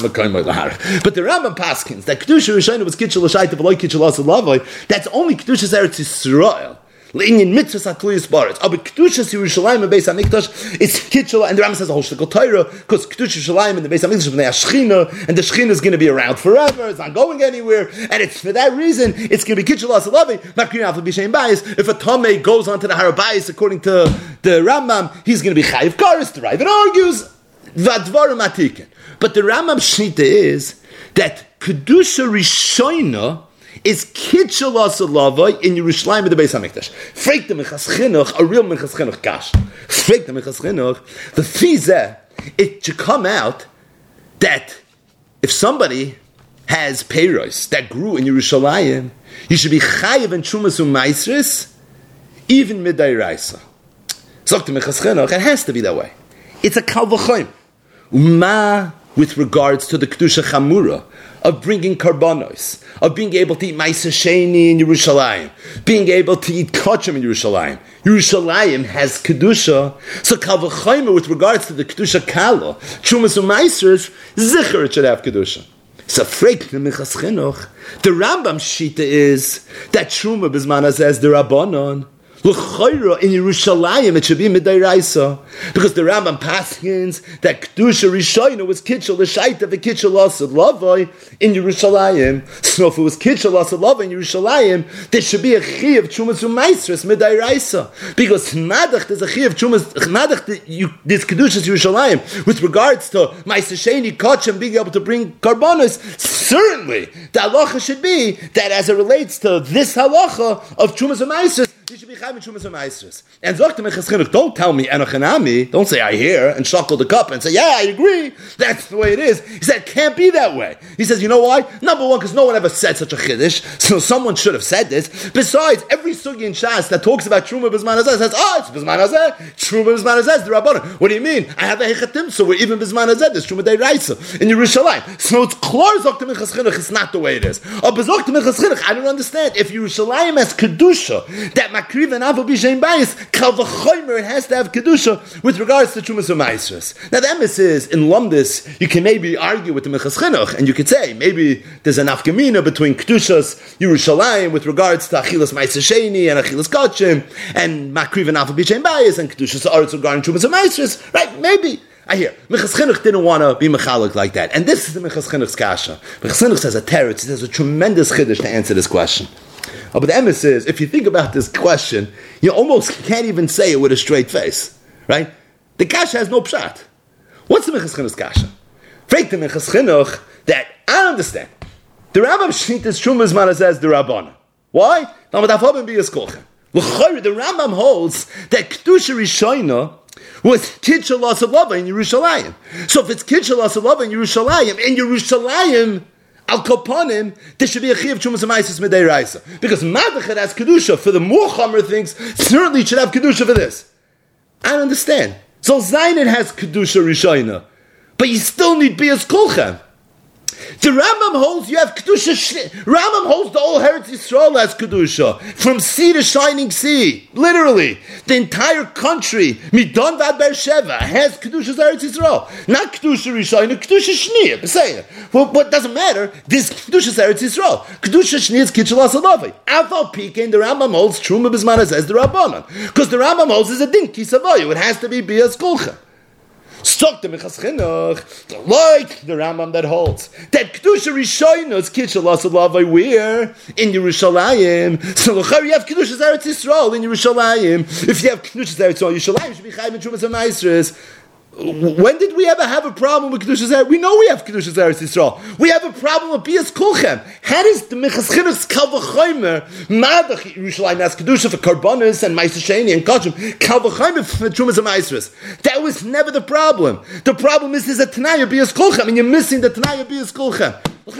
Rambam paskins that Kedusha Yerushalayim was Kitchel L'Shaita v'lo Kitchel L'Asalaveh. That's only Kedushas Eretz Yisrael. Le'inyin mitzvahs hatluyos ba'aretz. But Kedushas Yerushalayim and Beis HaMikdash is Kitchel, and the Rambam says a whole shtickle Torah because Kedushas Yerushalayim and the Beis HaMikdash they are Shechina, and the Shechina is going to be around forever. It's not going anywhere, and it's for that reason it's going to be Kitchel L'Asalaveh. Makrin Afal B'Shem Bayis. If a Tomei goes onto the Har Bayis according to the Rambam, he's going to be Chayiv Karis. The Rav argues Vadvarim Atikin. But the Rambam Shita is that Kedusha Rishona is Kitchel L'Asalaveh in Yerushalayim with the Beis HaMikdash. Frek the Minchas Chinuch, a real Minchas Chinuch kash. Frek the Minchas Chinuch, the Fizeh, it should come out that if somebody has peiros that grew in Yerushalayim, you should be chayiv and Trumas U'Maisros, even Midayraisa. Zok the Minchas Chinuch, it has to be that way. It's a kal v'choim. Uma with regards to the Kedusha Chamura, of bringing karbanos, of being able to eat Ma'aser Sheni in Yerushalayim, being able to eat kachim in Yerushalayim. Yerushalayim has Kedusha, so kal v'chomer with regards to the Kedusha Kala, Trumas U'Maisros, Zicher it should have Kedusha. So frek the Minchas Chinuch, the Rambam Shita is that Truma B'zman Hazeh the Rabbanon, L'chayra in Yerushalayim it should be Midairaisa, because the Rambam paskins that Kedusha Rishayna was Kitchel L'Shaita v'Kitchel Asad Lavai in Yerushalayim. So if it was Kitchel Asad Lavai in Yerushalayim, there should be a Chi of Chumas U'Maisres Midairaisa, because Madach there's a Chi of Chumas Madach this Kedushas Yerushalayim with regards to Ma'aser Sheni Kachem being able to bring Karbonos. Certainly the halacha should be that as it relates to this halacha of Chumas U'Maisres, you should be chayv in Shumas HaMaasros. And Zok to Minchas Chinuch, don't tell me Enochanami, don't say I hear, and shackle the cup and say, yeah, I agree, that's the way it is. He said, it can't be that way. He says, you know why? Number one, because no one ever said such a chiddush, so someone should have said this. Besides, every sugi in Shas that talks about Truma B'zman Hazeh says, it's B'zman Hazeh, Truma B'zman Hazeh is the Rabbanon. What do you mean? I have a hechatim, so we're even B'zman Hazeh, there's Truma Deiraisa in Yerushalayim. So it's clear, Zok to Minchas Chinuch, it's not the way it is. But Zok to Minchas Chinuch, I don't understand. If Yerushalayim has Kedusha, that Makriv and Avo B'Shem Bayis, Kal V'chomer, it has to have Kedusha with regards to Chumas HaMaasros. Now the emes is, in Lumdis, you can maybe argue with the Minchas Chinuch, and you could say, maybe there's an afkamina between Kedushas Yerushalayim with regards to Achilas Ma'aser Sheni and Achilas Kachim, and Makriv and Avo B'Shem Bayis, and Kedushas Aretz regarding Chumas HaMaasros, right? Maybe. I hear. Minchas Chinuch didn't want to be mechalik like that. And this is the Minchas Chinuch's kasha. Minchas Chinuch says a teretz, he says a tremendous chiddush to answer this question. But the emes is, if you think about this question, you almost can't even say it with a straight face. Right? The kasha has no pshat. What's the Minchas Chinuch's kasha? Fragt the Minchas Chinuch that I understand. The Rambam Shnitas Trumas Mana says the Rabbana. Why? The Rambam holds that Kedusha Rishayna was Kitchel Asavlava in Yerushalayim. So if it's Kitchel Asavlava in Yerushalayim, Al Kopanim, there should be a Chiv Chumas HaMaasros Midairaisa. Because Madachet has Kedusha for the more Chomer things, certainly should have Kedusha for this. I don't understand. So Zayin has Kedusha Rishayna, but you still need Bias Kolchem. The Rambam holds you have Kedusha. Rambam holds the whole Eretz Yisrael as Kedusha. From sea to shining sea. Literally. The entire country, Midon Vad Beersheva, has Kedusha's Eretz Yisrael. Not Kedusha Rishayna, Kedusha Shniya. Say well, but it doesn't matter. This Kedusha's Eretz Yisrael. Kedusha Shniya is Kitchel Asalavi. Afal Pikein, the Rambam holds Truma B'zman Hazeh the Rabbanan. Because the Rambam holds is a din Kisavayu. It has to be Bias Kolcha. Stuck to Minchas Chinuch, like the Rambam that holds that Kedusha Rishayna is Kitchel Asalavi where? In Yerushalayim. So you have Kedusha's Eretz Yisrael in Yerushalayim. If you have Kedusha's Eretz Yisrael, Yerushalayim should be Chayim and Chumas HaMaasros. When did we ever have a problem with Kedusha's Eretz? We know we have Kedusha's Eretz Yisrael. We have a problem with Bias Kulchem. How does the Minchas Chinuch's Kal V'chomer Madach Yerushalayim has Kedusha for Karbonos and Ma'aser Sheni and Kachim, Kal V'chomer for Chumas HaMaasros? That was never the problem. The problem is there's a Tanaya Bias Kulchem, and you're missing the Tanaya Bias Kulchem.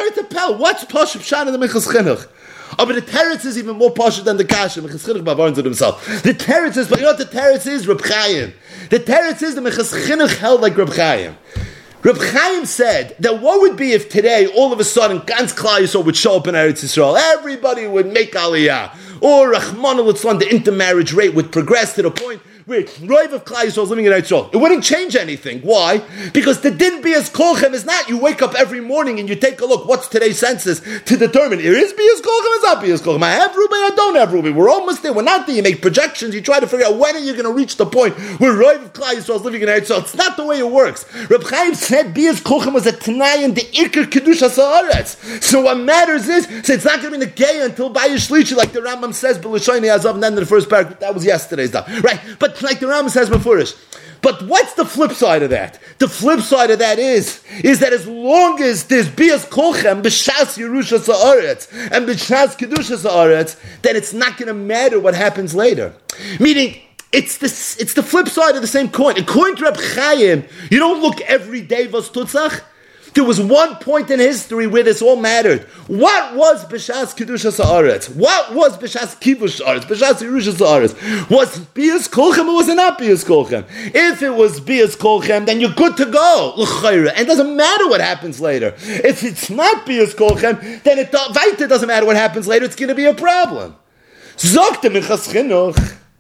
What's Pashup Shan in the Minchas Chinuch? Oh, but the teretz is even more partial than the kasha. Minchas Chinuch bavarns it himself. The teretz is, but you know what the teretz is? Reb Chaim. The teretz is the Minchas Chinuch held like Reb Chaim. Reb Chaim said that what would be if today all of a sudden Gans Klal Yisrael would show up in Eretz Yisrael, everybody would make Aliyah, or Rachmana litzlan, the intermarriage rate would progress to the point where Roiv of Klal Yisrael is living in Eretz Yisrael. It wouldn't change anything. Why? Because the din bias kolchem is not you wake up every morning and you take a look, what's today's census, to determine, here is bias kolchem, it's not bias kolchem. I have Ruby, I don't have Ruby. We're almost there. We're not there. You make projections. You try to figure out when are you going to reach the point where Roiv of Klal Yisrael is living in Eretz Yisrael. It's not the way it works. Reb Chaim said bias kolchem was a Tanai in the Iker Kedusha Sa'aretz. So what matters is, so it's not going to be the gay until Bayish Lichi, like the Rambam says, B'Lishayni Azav, and then the first paragraph, that was yesterday's stuff. Right? But like the Rambam says Mefurish. But what's the flip side of that? The flip side of that is that as long as there's bias kolchem, b'shas Yerusha Sa'aretz, and b'shas Kedusha Sa'aretz, then it's not going to matter what happens later. Meaning, it's the flip side of the same coin. According to Reb Chaim, you don't look every day vos tutzach. There was one point in history where this all mattered. What was B'shas Kedusha Sa'aretz? What was B'shas Kivush Sa'aretz? B'shas Yerusha Sa'aretz? Was Bias Kolchem or was it not Bias Kolchem? If it was Bias Kolchem, then you're good to go. And it doesn't matter what happens later. If it's not Bias Kolchem, then it doesn't matter what happens later. It's going to be a problem. Zok the Minchas Chinuch.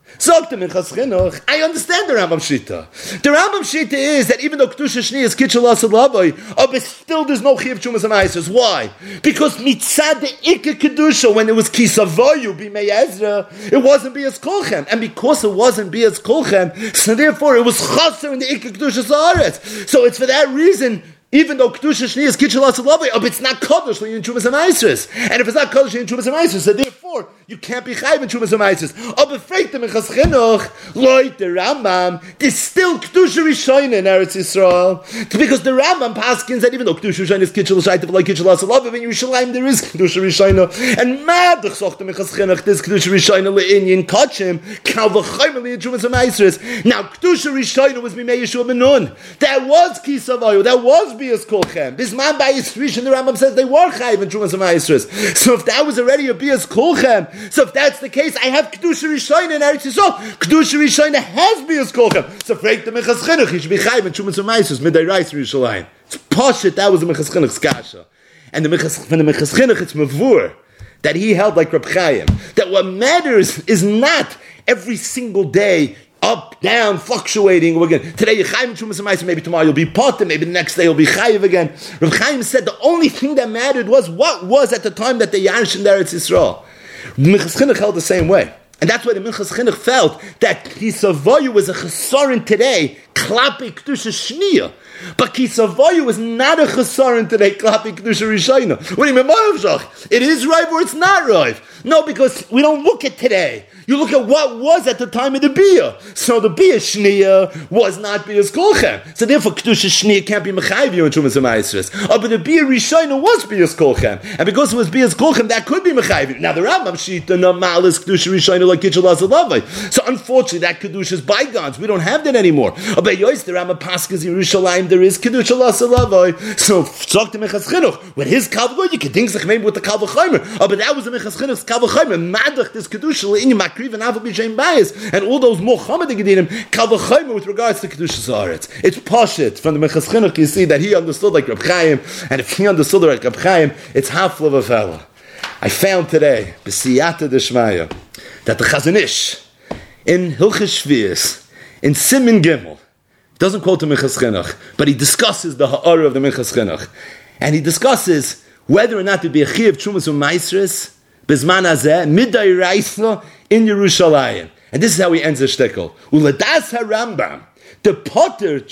Sagt Minchas Chinuch, I understand the Rambam Shita. The Rambam Shita is that even though Kedusha Shni is Kitchel Asad Lavoi, but still there's no Chiv Chumas Amaisers. Why? Because Mitzad the Ikke Kedusha, when it was Kisavoyu, Bimei Ezra, it wasn't Bias Kolchem. And because it wasn't Bias Kolchem, so therefore it was Chaser in the Ikke Kedusha Saaretz. So it's for that reason, even though Kedusha Shni is Kitchel Asad Lavoi, but it's not Kaddish in Chumas Amaisers. And if it's not Kaddish in Chumas Amaisers, so therefore you can't be Chayv in Chumas Amaisers. But Freik the Minchas Chinuch, Loit the Rambam, there's still Kedusha Rishayna in Eretz Yisrael. Because the Rambam paskins that even though Kedusha Rishayna is Kitchel Shaytav like Kitchel Asad Lavoi, in Yerushalayim there is Kedusha Rishayna. And Madach Soch the Minchas Chinuch, this Kedusha Rishayna le'inyin Kachim, Kal v'chayim le'in Chumas Amaisers. Now Kedusha Rishayna was Mimei Yeshua ben Nun. That was Kisavayu, that was Bias Kolchem. Bisman Bayis Rishon, the Rambam says they were Chayv in Chumas Amaisers. So if that was already a Bias Kolchem, so if that's the case, I have Kedusha Rishayna in Eretz Yisrael. Kedusha Rishayna has Bias Kolchem. So Freik the Minchas Chinuch, he should be Chayv in Chumas Amaisers, Midday Reis Yerushalayim. It's Pashit, that was the Minchas Chinuch's Kasha. And the Minchas Chinuch, it's Mavur, that he held like Reb Chaim, that what matters is not every single day up, down, fluctuating again. Today you're Chayiv Chumas Amaisers, maybe tomorrow you'll be Potter, maybe the next day you'll be Chayiv again. Reb Chaim said the only thing that mattered was what was at the time that they Yarsh in Eretz Yisrael. Minchas Chinuch held the same way. And that's why the Minchas Chinuch felt that Kisavoyu was a chesaron today, Klapi Kedusha Shniya. But Kisavoyu is not a chesaron today, Klapi Kedusha Rishayna. What do you mean, Ma'avshach? It is Rive or it's not Rive? No, because we don't look at today. You look at what was at the time of the Bia. So the Bia Shniya was not Bia's Kolchem. So therefore Kedusha Shniya can't be Mechayv in Chumas Amaisers. But the Bia Rishayna was Bia's Kolchem. And because it was Bia's Kolchem, that could be Mechayv. Now the Rambam Shita normal is Kedusha Rishayna like Kitchel Asad Lavoi. So unfortunately that Kedusha is bygones. We don't have that anymore. But Yois the Rambam Paskas Yerushalayim there is Kedusha Asad Lavoi. So talk to Minchas Chinuch with his Kalvachomer. You can think maybe with the Kalvachomer. But that was the Minchas Chinuch's Kalvachomer. Madach this Kedusha in Makriv and Avol B'Shem Bayis and all those Muhammad Gedinim Kalvachomer with regards to Kedusha Saaretz. It's Pashit from the Minchas Chinuch. You see that he understood like Reb Chaim, and if he understood like Reb Chaim, it's half of a fella. I found today B'siyata Deshmaya that the Chazon Ish in Hilchos Shvius in Simin Gimel doesn't quote the Minchas Chinuch, but he discusses the ha'ara of the Minchas Chinuch, and he discusses whether or not to be a Chiyav Chumas U'Maisres Bizman Hazeh Midday Reisna in Yerushalayim. And this is how he ends the shtickle. Uledas HaRambam the Ptur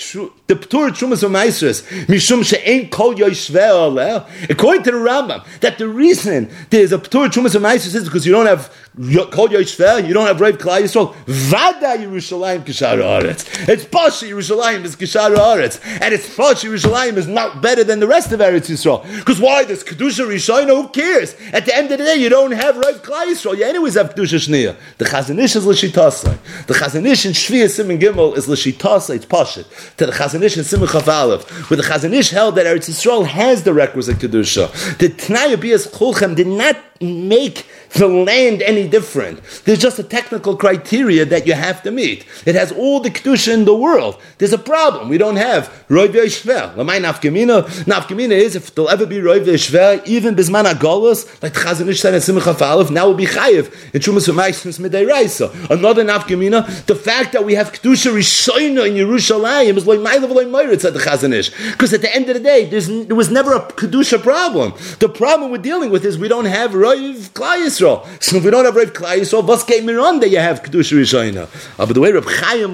Chumas U'Maisres Mishum she'ein kol yoshveh aleh. According to the Rambam, that the reason there's a Ptur Chumas U'Maisres is because you don't have kol yoshveh, you don't have Reiv Klal Yisrael. Vada Yerushalayim Kishar Haaretz. It's Pasha Yerushalayim is Kishar Haaretz, and it's Pasha Yerushalayim is not better than the rest of Eretz Yisrael. Because why? There's Kedusha Rishayna. Who cares? At the end of the day, you don't have Reiv Klal Yisrael. You anyways have Kedusha Shniya. The Chazon Ish is l'shitasai. The Chazon Ish in Shvius Siman Gimel is l'shitasai. It's Pashit. To the Chazon Ish in Siman Chaf Aleph, where the Chazon Ish held that Eretz Yisrael has the requisite Kedusha. The Tnai Bias Kolchem did not make the land any different. There's just a technical criteria that you have to meet. It has all the Kedusha in the world. There's a problem. We don't have Roiv Yishver. Lamai Nafkamina. Nafkamina is if there'll ever be Roiv Yishver, even Bisman Agolos, like the Chazon Ish said in Simcha Falef, now will be Chayiv in Chumas U'Maisres Midday Reisa. Another Nafkamina, the fact that we have Kedusha Rishayna in Yerushalayim is like Ma'ila V'loi Moritz at the Chazon Ish. Because at the end of the day, there was never a Kedusha problem. The problem we're dealing with is we don't have Roiv Klal Yisrael. So if we don't have Reiv Klal Yisrael, what's getting me on that you have Kedusha Rishayna? But the way Reb Chaim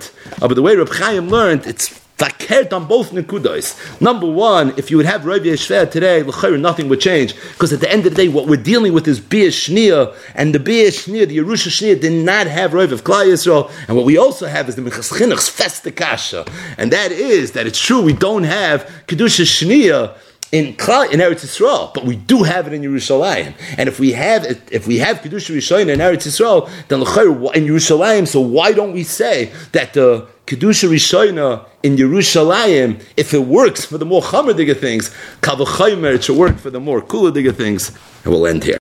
learned, it's fakert on both nekudos. Number one, if you would have Reiv Yeshver today, nothing would change. Because at the end of the day, what we're dealing with is Bia Shniya, and the Bia Shniya, the Yerusha Shniya, did not have Reiv of Klal Yisrael. And what we also have is the Minchas Chinuch's Festa Kasha. And that is that it's true we don't have Kedusha Shniya in Eretz Yisrael, but we do have it in Yerushalayim. And if we have Kedusha Rishayna in Eretz Yisrael, then in Yerushalayim, so why don't we say that the Kedusha Rishayna in Yerushalayim, if it works for the more Chamadiga things, Kal V'Chomer, it should work for the more Kuladiga things. And we'll end here.